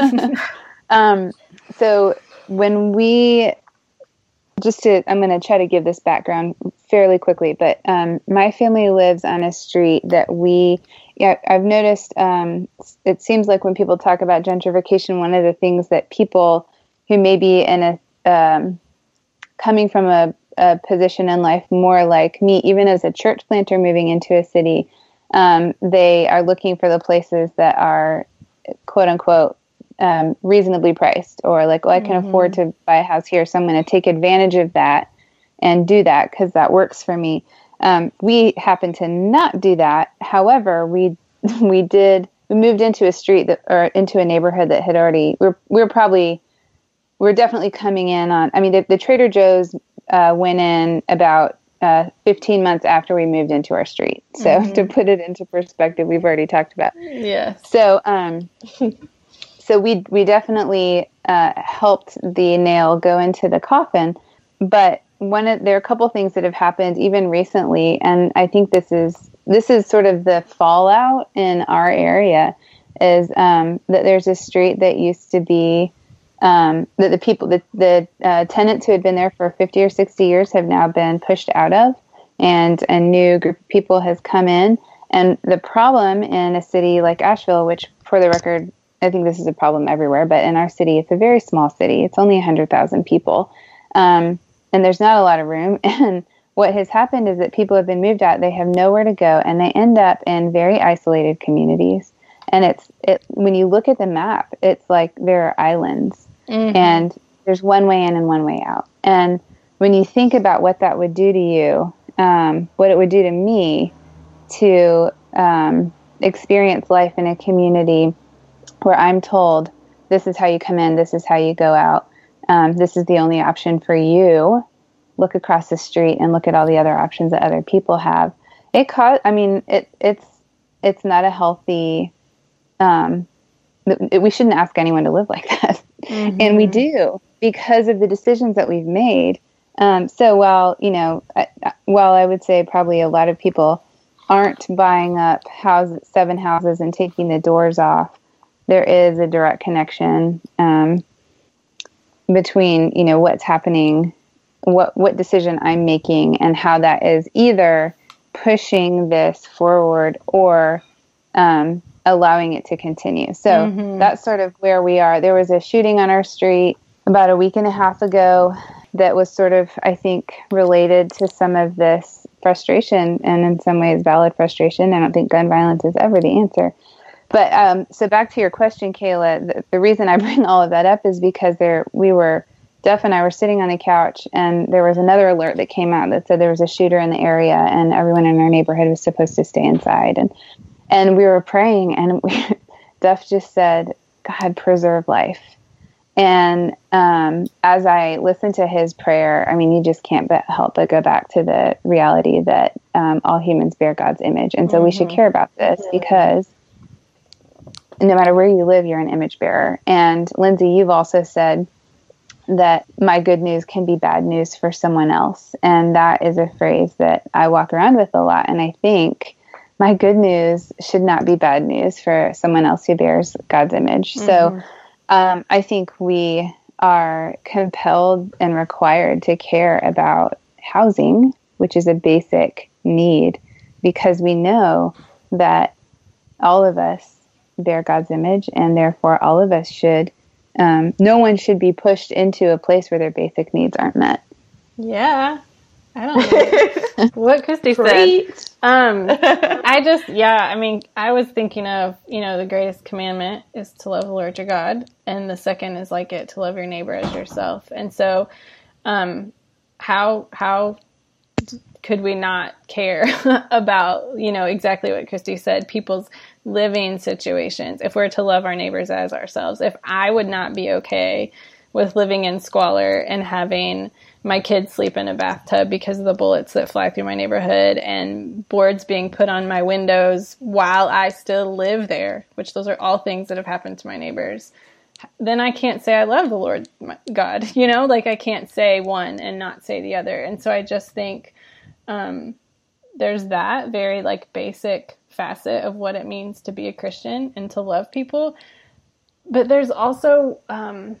Speaker 5: um, so when we, just to, I'm going to try to give this background fairly quickly, but um, my family lives on a street that we, yeah, I've noticed, um, it seems like when people talk about gentrification, one of the things that people who may be in a, um, coming from a, a position in life more like me, even as a church planter moving into a city, um, they are looking for the places that are, quote unquote, um, reasonably priced, or like, oh, I can mm-hmm. afford to buy a house here, so I'm going to take advantage of that and do that because that works for me. Um, we happen to not do that. However, we we did we moved into a street that, or into a neighborhood that had already we're we're probably we're definitely coming in on. I mean, the, the Trader Joe's uh, went in about uh, fifteen months after we moved into our street. So mm-hmm. to put it into perspective, we've already talked about.
Speaker 1: Yeah.
Speaker 5: So um, so we we definitely uh, helped the nail go into the coffin, but. One of, there are a couple things that have happened even recently, and I think this is this is sort of the fallout in our area, is um, that there's a street that used to be um, that the people the the uh, tenants who had been there for fifty or sixty years have now been pushed out of, and a new group of people has come in. And the problem in a city like Asheville, which for the record I think this is a problem everywhere, but in our city, it's a very small city. It's only one hundred thousand people. Um, and there's not a lot of room. And what has happened is that people have been moved out. They have nowhere to go, and they end up in very isolated communities. And it's it when you look at the map, it's like there are islands, mm-hmm. and there's one way in and one way out. And when you think about what that would do to you, um, what it would do to me to um, experience life in a community where I'm told, this is how you come in, this is how you go out, um, this is the only option for you. Look across the street and look at all the other options that other people have. It cause, I mean, it, it's it's not a healthy. Um, it, we shouldn't ask anyone to live like that, mm-hmm. and we do because of the decisions that we've made. Um, so while you know, I, while I would say probably a lot of people aren't buying up houses, seven houses, and taking the doors off, there is a direct connection um, between you know what's happening. what what decision I'm making and how that is either pushing this forward or um, allowing it to continue. So mm-hmm. that's sort of where we are. There was a shooting on our street about a week and a half ago that was sort of, I think, related to some of this frustration and in some ways valid frustration. I don't think gun violence is ever the answer. But um, so back to your question, Kayla, the, the reason I bring all of that up is because there we were Jeff and I were sitting on the couch, and there was another alert that came out that said there was a shooter in the area, and everyone in our neighborhood was supposed to stay inside. And and we were praying, and we, Jeff just said, "God, preserve life." And um, as I listened to his prayer, I mean, you just can't but help but go back to the reality that um, all humans bear God's image, and so mm-hmm. we should care about this because no matter where you live, you're an image bearer. And Lindsay, you've also said that my good news can be bad news for someone else. And that is a phrase that I walk around with a lot. And I think my good news should not be bad news for someone else who bears God's image. Mm-hmm. So um, I think we are compelled and required to care about housing, which is a basic need, because we know that all of us bear God's image, and therefore all of us should Um, no one should be pushed into a place where their basic needs aren't met.
Speaker 1: Yeah. I don't know what Christy said. Um, I just, yeah, I mean, I was thinking of, you know, the greatest commandment is to love the Lord your God. And the second is like it, to love your neighbor as yourself. And so, um, how, how could we not care about, you know, exactly what Christy said, people's living situations, if we're to love our neighbors as ourselves? If I would not be okay with living in squalor and having my kids sleep in a bathtub because of the bullets that fly through my neighborhood and boards being put on my windows while I still live there, which those are all things that have happened to my neighbors, then I can't say I love the Lord God, you know, like I can't say one and not say the other. And so I just think um, there's that very like basic facet of what it means to be a Christian and to love people. But there's also um,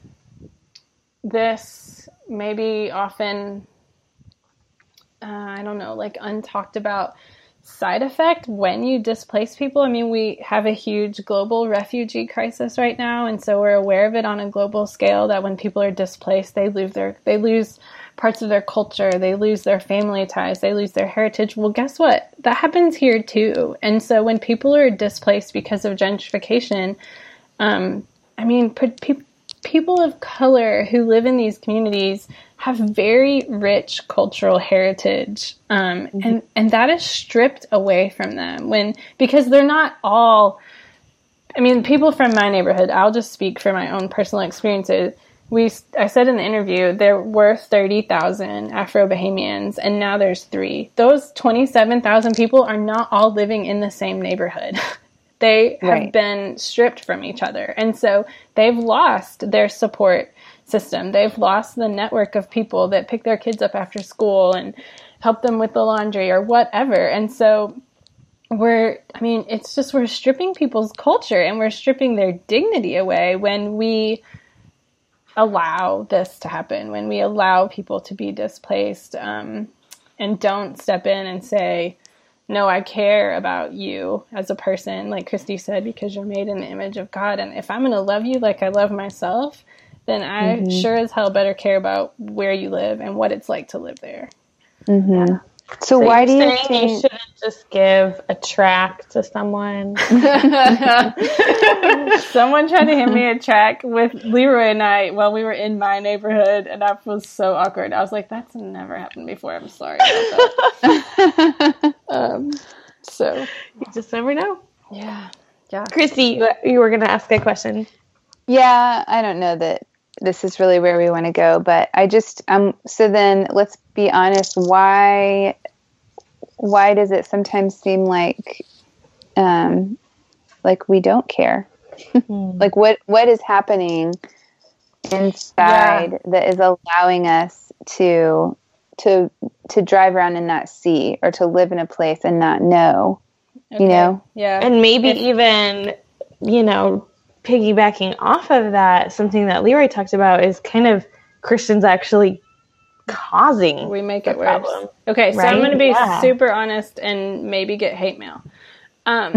Speaker 1: this maybe often, uh, I don't know, like untalked about side effect when you displace people. I mean, we have a huge global refugee crisis right now, and so we're aware of it on a global scale, that when people are displaced, they lose their, they lose parts of their culture, they lose their family ties, they lose their heritage. Well, guess what? That happens here too. And so when people are displaced because of gentrification, um, I mean, pe- people of color who live in these communities have very rich cultural heritage, um, mm-hmm. and and that is stripped away from them when because they're not all. I mean, people from my neighborhood. I'll just speak for my own personal experiences. We, I said in the interview, there were thirty thousand Afro-Bahamians, and now there's three. Those twenty-seven thousand people are not all living in the same neighborhood. They have right. been stripped from each other. And so they've lost their support system. They've lost the network of people that pick their kids up after school and help them with the laundry or whatever. And so we're, I mean, it's just, we're stripping people's culture and we're stripping their dignity away when we allow this to happen, when we allow people to be displaced, um, and don't step in and say, no, I care about you as a person, like Christy said, because you're made in the image of God. And if I'm going to love you like I love myself, then I mm-hmm. sure as hell better care about where you live and what it's like to live there.
Speaker 5: Mm-hmm.
Speaker 4: Yeah.
Speaker 5: So,
Speaker 4: so
Speaker 5: why do you
Speaker 4: think
Speaker 5: think
Speaker 4: you shouldn't just give a track to someone?
Speaker 1: Someone tried to hand me a track with Leroy and I while we were in my neighborhood, and that was so awkward. I was like, that's never happened before. I'm sorry about that. um, so
Speaker 4: you just never know.
Speaker 1: Yeah. Yeah.
Speaker 4: Christy, you, you were going to ask a question.
Speaker 5: Yeah, I don't know that this is really where we want to go, but I just, um, so then let's be honest. Why, why does it sometimes seem like, um, like we don't care? Mm. Like what, what is happening inside yeah. that is allowing us to, to, to drive around and not see, or to live in a place and not know, okay. you know?
Speaker 1: Yeah.
Speaker 4: And maybe
Speaker 1: if-
Speaker 4: even, you know, piggybacking off of that, something that Leroy talked about is kind of Christians actually causing
Speaker 1: we make it worse.
Speaker 4: Problem,
Speaker 1: okay, so
Speaker 4: right?
Speaker 1: I'm going to be
Speaker 4: yeah.
Speaker 1: super honest and maybe get hate mail. Um,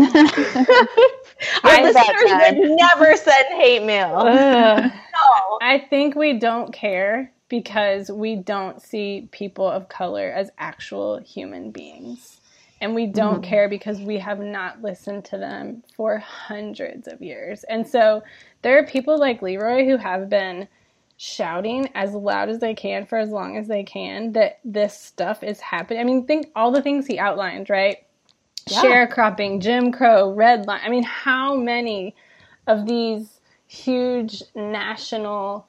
Speaker 4: Our listeners would never send hate mail.
Speaker 1: Uh,
Speaker 4: no.
Speaker 1: I think we don't care because we don't see people of color as actual human beings. And we don't mm-hmm. care because we have not listened to them for hundreds of years. And so there are people like Leroy who have been shouting as loud as they can for as long as they can that this stuff is happening. I mean, think all the things he outlined, right? Yeah. Sharecropping, Jim Crow, Red Line. I mean, how many of these huge national...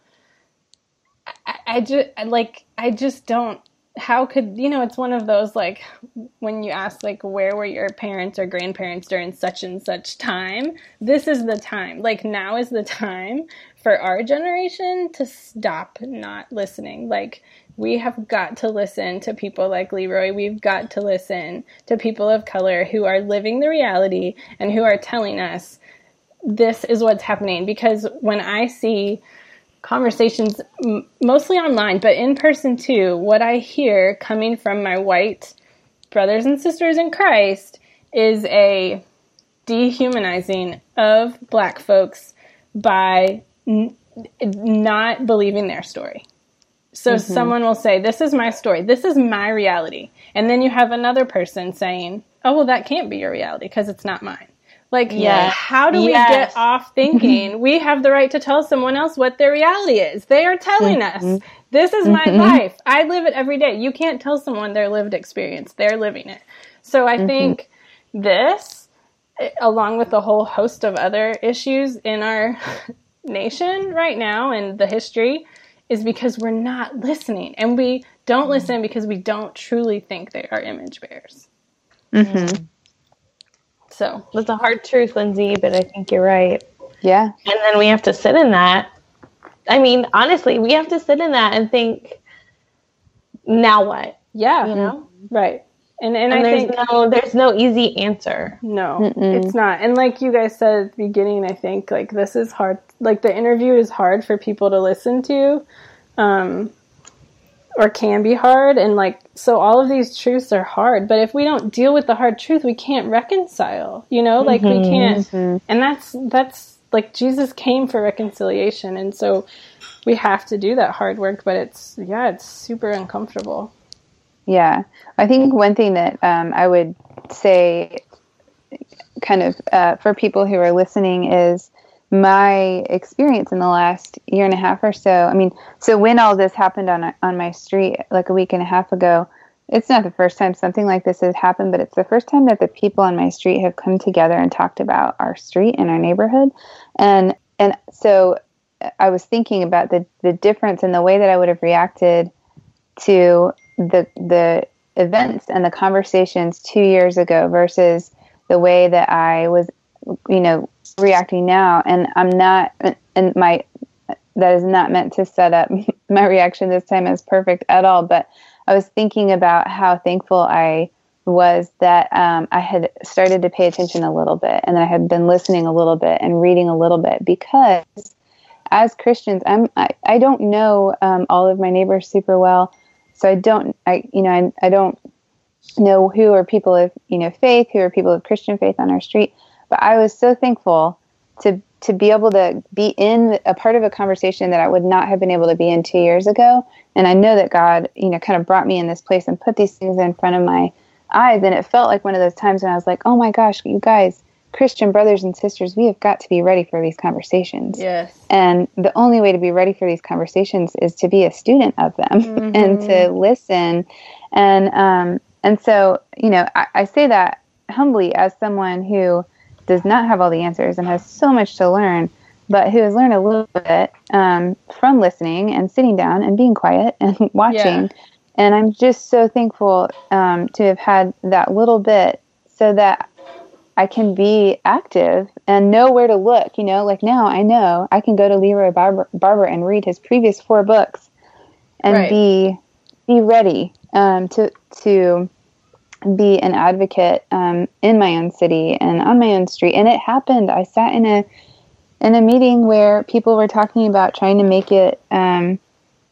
Speaker 1: I, I just, like, I just don't... How could, you know, it's one of those, like, when you ask, like, where were your parents or grandparents during such and such time? This is the time. Like, now is the time for our generation to stop not listening. Like, we have got to listen to people like Leroy. We've got to listen to people of color who are living the reality and who are telling us this is what's happening. Because when I see conversations, m- mostly online, but in person too, what I hear coming from my white brothers and sisters in Christ is a dehumanizing of Black folks by n- not believing their story. So mm-hmm. someone will say, this is my story, this is my reality. And then you have another person saying, oh, well, that can't be your reality because it's not mine. Like, yes. how do we yes. get off thinking we have the right to tell someone else what their reality is? They are telling mm-hmm. us, this is my mm-hmm. life. I live it every day. You can't tell someone their lived experience. They're living it. So I mm-hmm. think this, along with a whole host of other issues in our nation right now and the history, is because we're not listening. And we don't mm-hmm. listen because we don't truly think they are image bearers.
Speaker 5: Mm-hmm.
Speaker 4: So that's a hard truth, Lindsay, but I think you're right.
Speaker 5: Yeah.
Speaker 4: And then we have to sit in that. I mean, honestly, we have to sit in that and think, now what?
Speaker 1: Yeah.
Speaker 4: You know?
Speaker 1: Right. And and,
Speaker 4: and
Speaker 1: I
Speaker 4: there's
Speaker 1: think
Speaker 4: no there's no easy answer.
Speaker 1: No,
Speaker 5: Mm-mm.
Speaker 1: it's not. And like you guys said at the beginning, I think like this is hard. Like the interview is hard for people to listen to. Um or can be hard, and like so all of these truths are hard, but if we don't deal with the hard truth, we can't reconcile, you know, like mm-hmm. we can't mm-hmm. and that's that's like Jesus came for reconciliation, and so we have to do that hard work, but it's yeah it's super uncomfortable.
Speaker 5: Yeah, I think one thing that um, I would say kind of uh, for people who are listening is my experience in the last year and a half or so. I mean, so when all this happened on on my street like a week and a half ago, it's not the first time something like this has happened, but it's the first time that the people on my street have come together and talked about our street and our neighborhood. And and so I was thinking about the, the difference in the way that I would have reacted to the the events and the conversations two years ago versus the way that I was, you know, reacting now. And I'm not, and my, that is not meant to set up my reaction this time as perfect at all, but I was thinking about how thankful I was that um, I had started to pay attention a little bit, and that I had been listening a little bit and reading a little bit, because as Christians, I'm, I, I don't know um, all of my neighbors super well. So I don't, I, you know, I, I don't, know who are people of, you know, faith, who are people of Christian faith on our street. But I was so thankful to to be able to be in a part of a conversation that I would not have been able to be in two years ago. And I know that God, you know, kind of brought me in this place and put these things in front of my eyes. And it felt like one of those times when I was like, oh my gosh, you guys, Christian brothers and sisters, we have got to be ready for these conversations.
Speaker 1: Yes.
Speaker 5: And the only way to be ready for these conversations is to be a student of them mm-hmm. and to listen. And, um, and so, you know, I, I say that humbly as someone who does not have all the answers and has so much to learn, but who has learned a little bit um, from listening and sitting down and being quiet and watching. Yeah. And I'm just so thankful um, to have had that little bit so that I can be active and know where to look. You know, like now I know I can go to Leroy Barber, Barber and read his previous four books and right. be be ready um, to to. be an advocate um, in my own city and on my own street. And it happened. I sat in a in a meeting where people were talking about trying to make it um,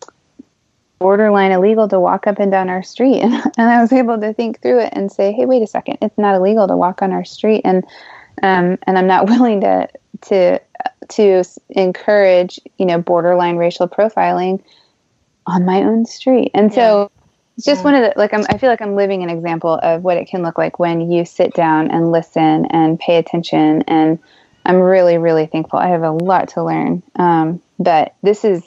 Speaker 5: borderline illegal to walk up and down our street. And, and I was able to think through it and say, hey, wait a second, it's not illegal to walk on our street. And um, and I'm not willing to to to encourage, you know, borderline racial profiling on my own street. And so yeah. It's just yeah. one of the, like, I'm, I feel like I'm living an example of what it can look like when you sit down and listen and pay attention. And I'm really, really thankful. I have a lot to learn. Um, but this is,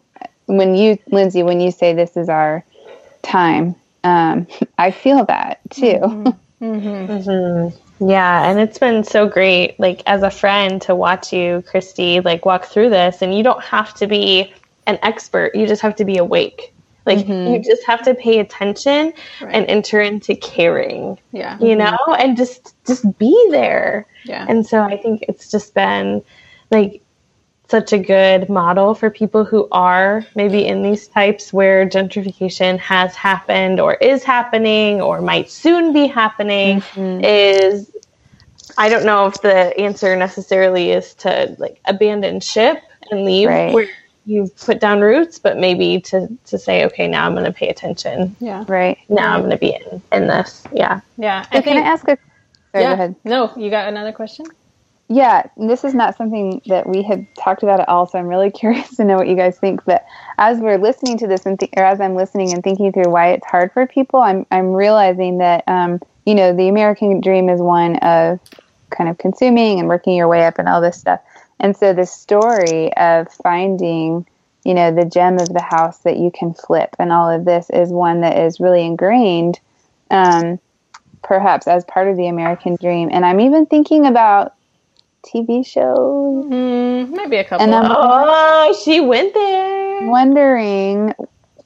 Speaker 5: when you, Lindsay, when you say this is our time, um, I feel that too.
Speaker 4: Mm-hmm. Mm-hmm. Mm-hmm. Yeah. And it's been so great, like, as a friend to watch you, Christy, like, walk through this. And you don't have to be an expert. You just have to be awake. Like, mm-hmm. you just have to pay attention right. and enter into caring,
Speaker 1: yeah.
Speaker 4: you know, mm-hmm. and just, just be there.
Speaker 1: Yeah.
Speaker 4: And so I think it's just been like such a good model for people who are maybe in these types where gentrification has happened or is happening or might soon be happening mm-hmm. is, I don't know if the answer necessarily is to like abandon ship and leave
Speaker 5: right.
Speaker 4: where you've put down roots, but maybe to, to say, okay, now I'm going to pay attention.
Speaker 1: Yeah.
Speaker 5: Right.
Speaker 4: Now I'm going to be in, in this. Yeah.
Speaker 1: Yeah.
Speaker 5: So I can think, I ask a, sorry,
Speaker 1: yeah.
Speaker 5: go ahead.
Speaker 1: No, you got another question?
Speaker 5: Yeah. This is not something that we had talked about at all. So I'm really curious to know what you guys think. But as we're listening to this and th- or as I'm listening and thinking through why it's hard for people, I'm, I'm realizing that, um, you know, the American dream is one of kind of consuming and working your way up and all this stuff. And so the story of finding, you know, the gem of the house that you can flip and all of this is one that is really ingrained, um, perhaps as part of the American dream. And I'm even thinking about T V shows.
Speaker 1: Mm, maybe a couple.
Speaker 5: And I'm
Speaker 4: oh, she went there.
Speaker 5: Wondering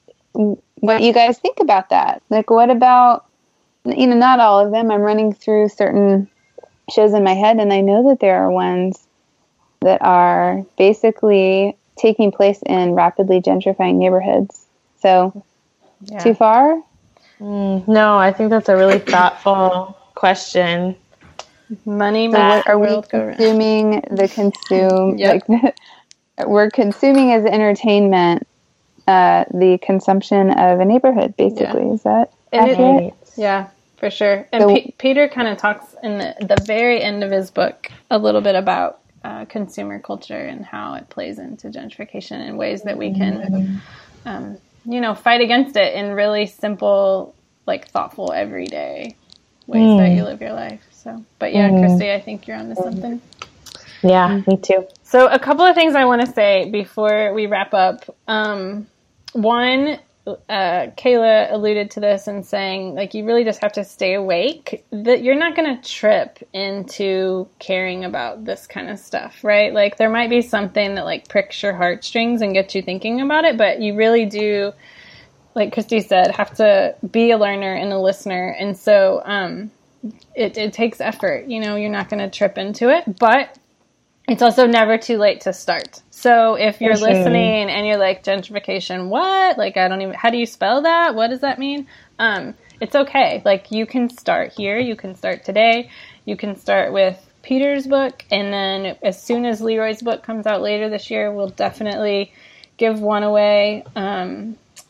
Speaker 5: what you guys think about that. Like, what about, you know, not all of them. I'm running through certain shows in my head, and I know that there are ones that are basically taking place in rapidly gentrifying neighborhoods. So, yeah. Too far?
Speaker 4: Mm, no, I think that's a really thoughtful question.
Speaker 1: Money,
Speaker 5: so
Speaker 1: what,
Speaker 5: are we consuming the consume? Yep. Like the, we're consuming as entertainment uh, the consumption of a neighborhood, basically. Yeah. Is that
Speaker 1: and
Speaker 5: accurate?
Speaker 1: It, yeah, for sure. And
Speaker 5: so,
Speaker 1: P- Peter kind of talks in the, the very end of his book a little bit about Uh, consumer culture and how it plays into gentrification in ways that we can, um, you know, fight against it in really simple, like thoughtful, everyday ways mm. that you live your life. So, but yeah, mm. Christy, I think you're onto something.
Speaker 4: Yeah, me too.
Speaker 1: So a couple of things I want to say before we wrap up. Um, one, uh, Kayla alluded to this and saying, like, you really just have to stay awake, that you're not going to trip into caring about this kind of stuff, right? Like, there might be something that, like, pricks your heartstrings and gets you thinking about it, but you really do, like Christy said, have to be a learner and a listener. And so um, it, it takes effort. You know, you're not going to trip into it, but it's also never too late to start. So if you're mm-hmm. listening and you're like, gentrification, what? Like, I don't even, how do you spell that? What does that mean? Um, it's okay. Like, you can start here. You can start today. You can start with Peter's book. And then as soon as Leroy's book comes out later this year, we'll definitely give one away. Um,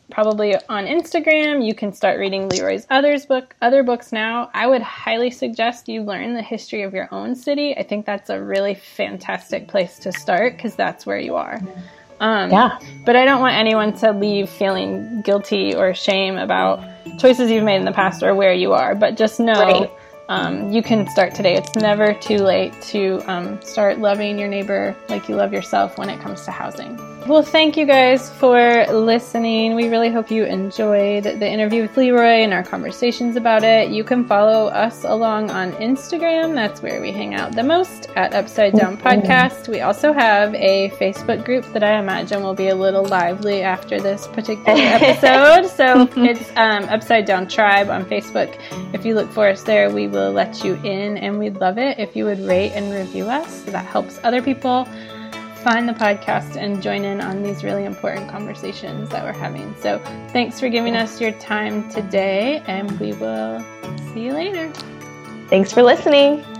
Speaker 1: probably on Instagram. You can start reading Leroy's others book, other books now. I would highly suggest you learn the history of your own city. I think that's a really fantastic place to start because that's where you are. Um, yeah. But I don't want anyone to leave feeling guilty or shame about choices you've made in the past or where you are. But just know right. um, you can start today. It's never too late to um, start loving your neighbor like you love yourself when it comes to housing. Well, thank you guys for listening. We really hope you enjoyed the interview with Leroy and our conversations about it. You can follow us along on Instagram. That's where we hang out the most, at Upside Down Podcast. We also have a Facebook group that I imagine will be a little lively after this particular episode. So it's um, Upside Down Tribe on Facebook. If you look for us there, we will let you in, and we'd love it if you would rate and review us. That helps other people find the podcast and join in on these really important conversations that we're having. So thanks for giving us your time today, and we will see you later.
Speaker 4: Thanks for listening.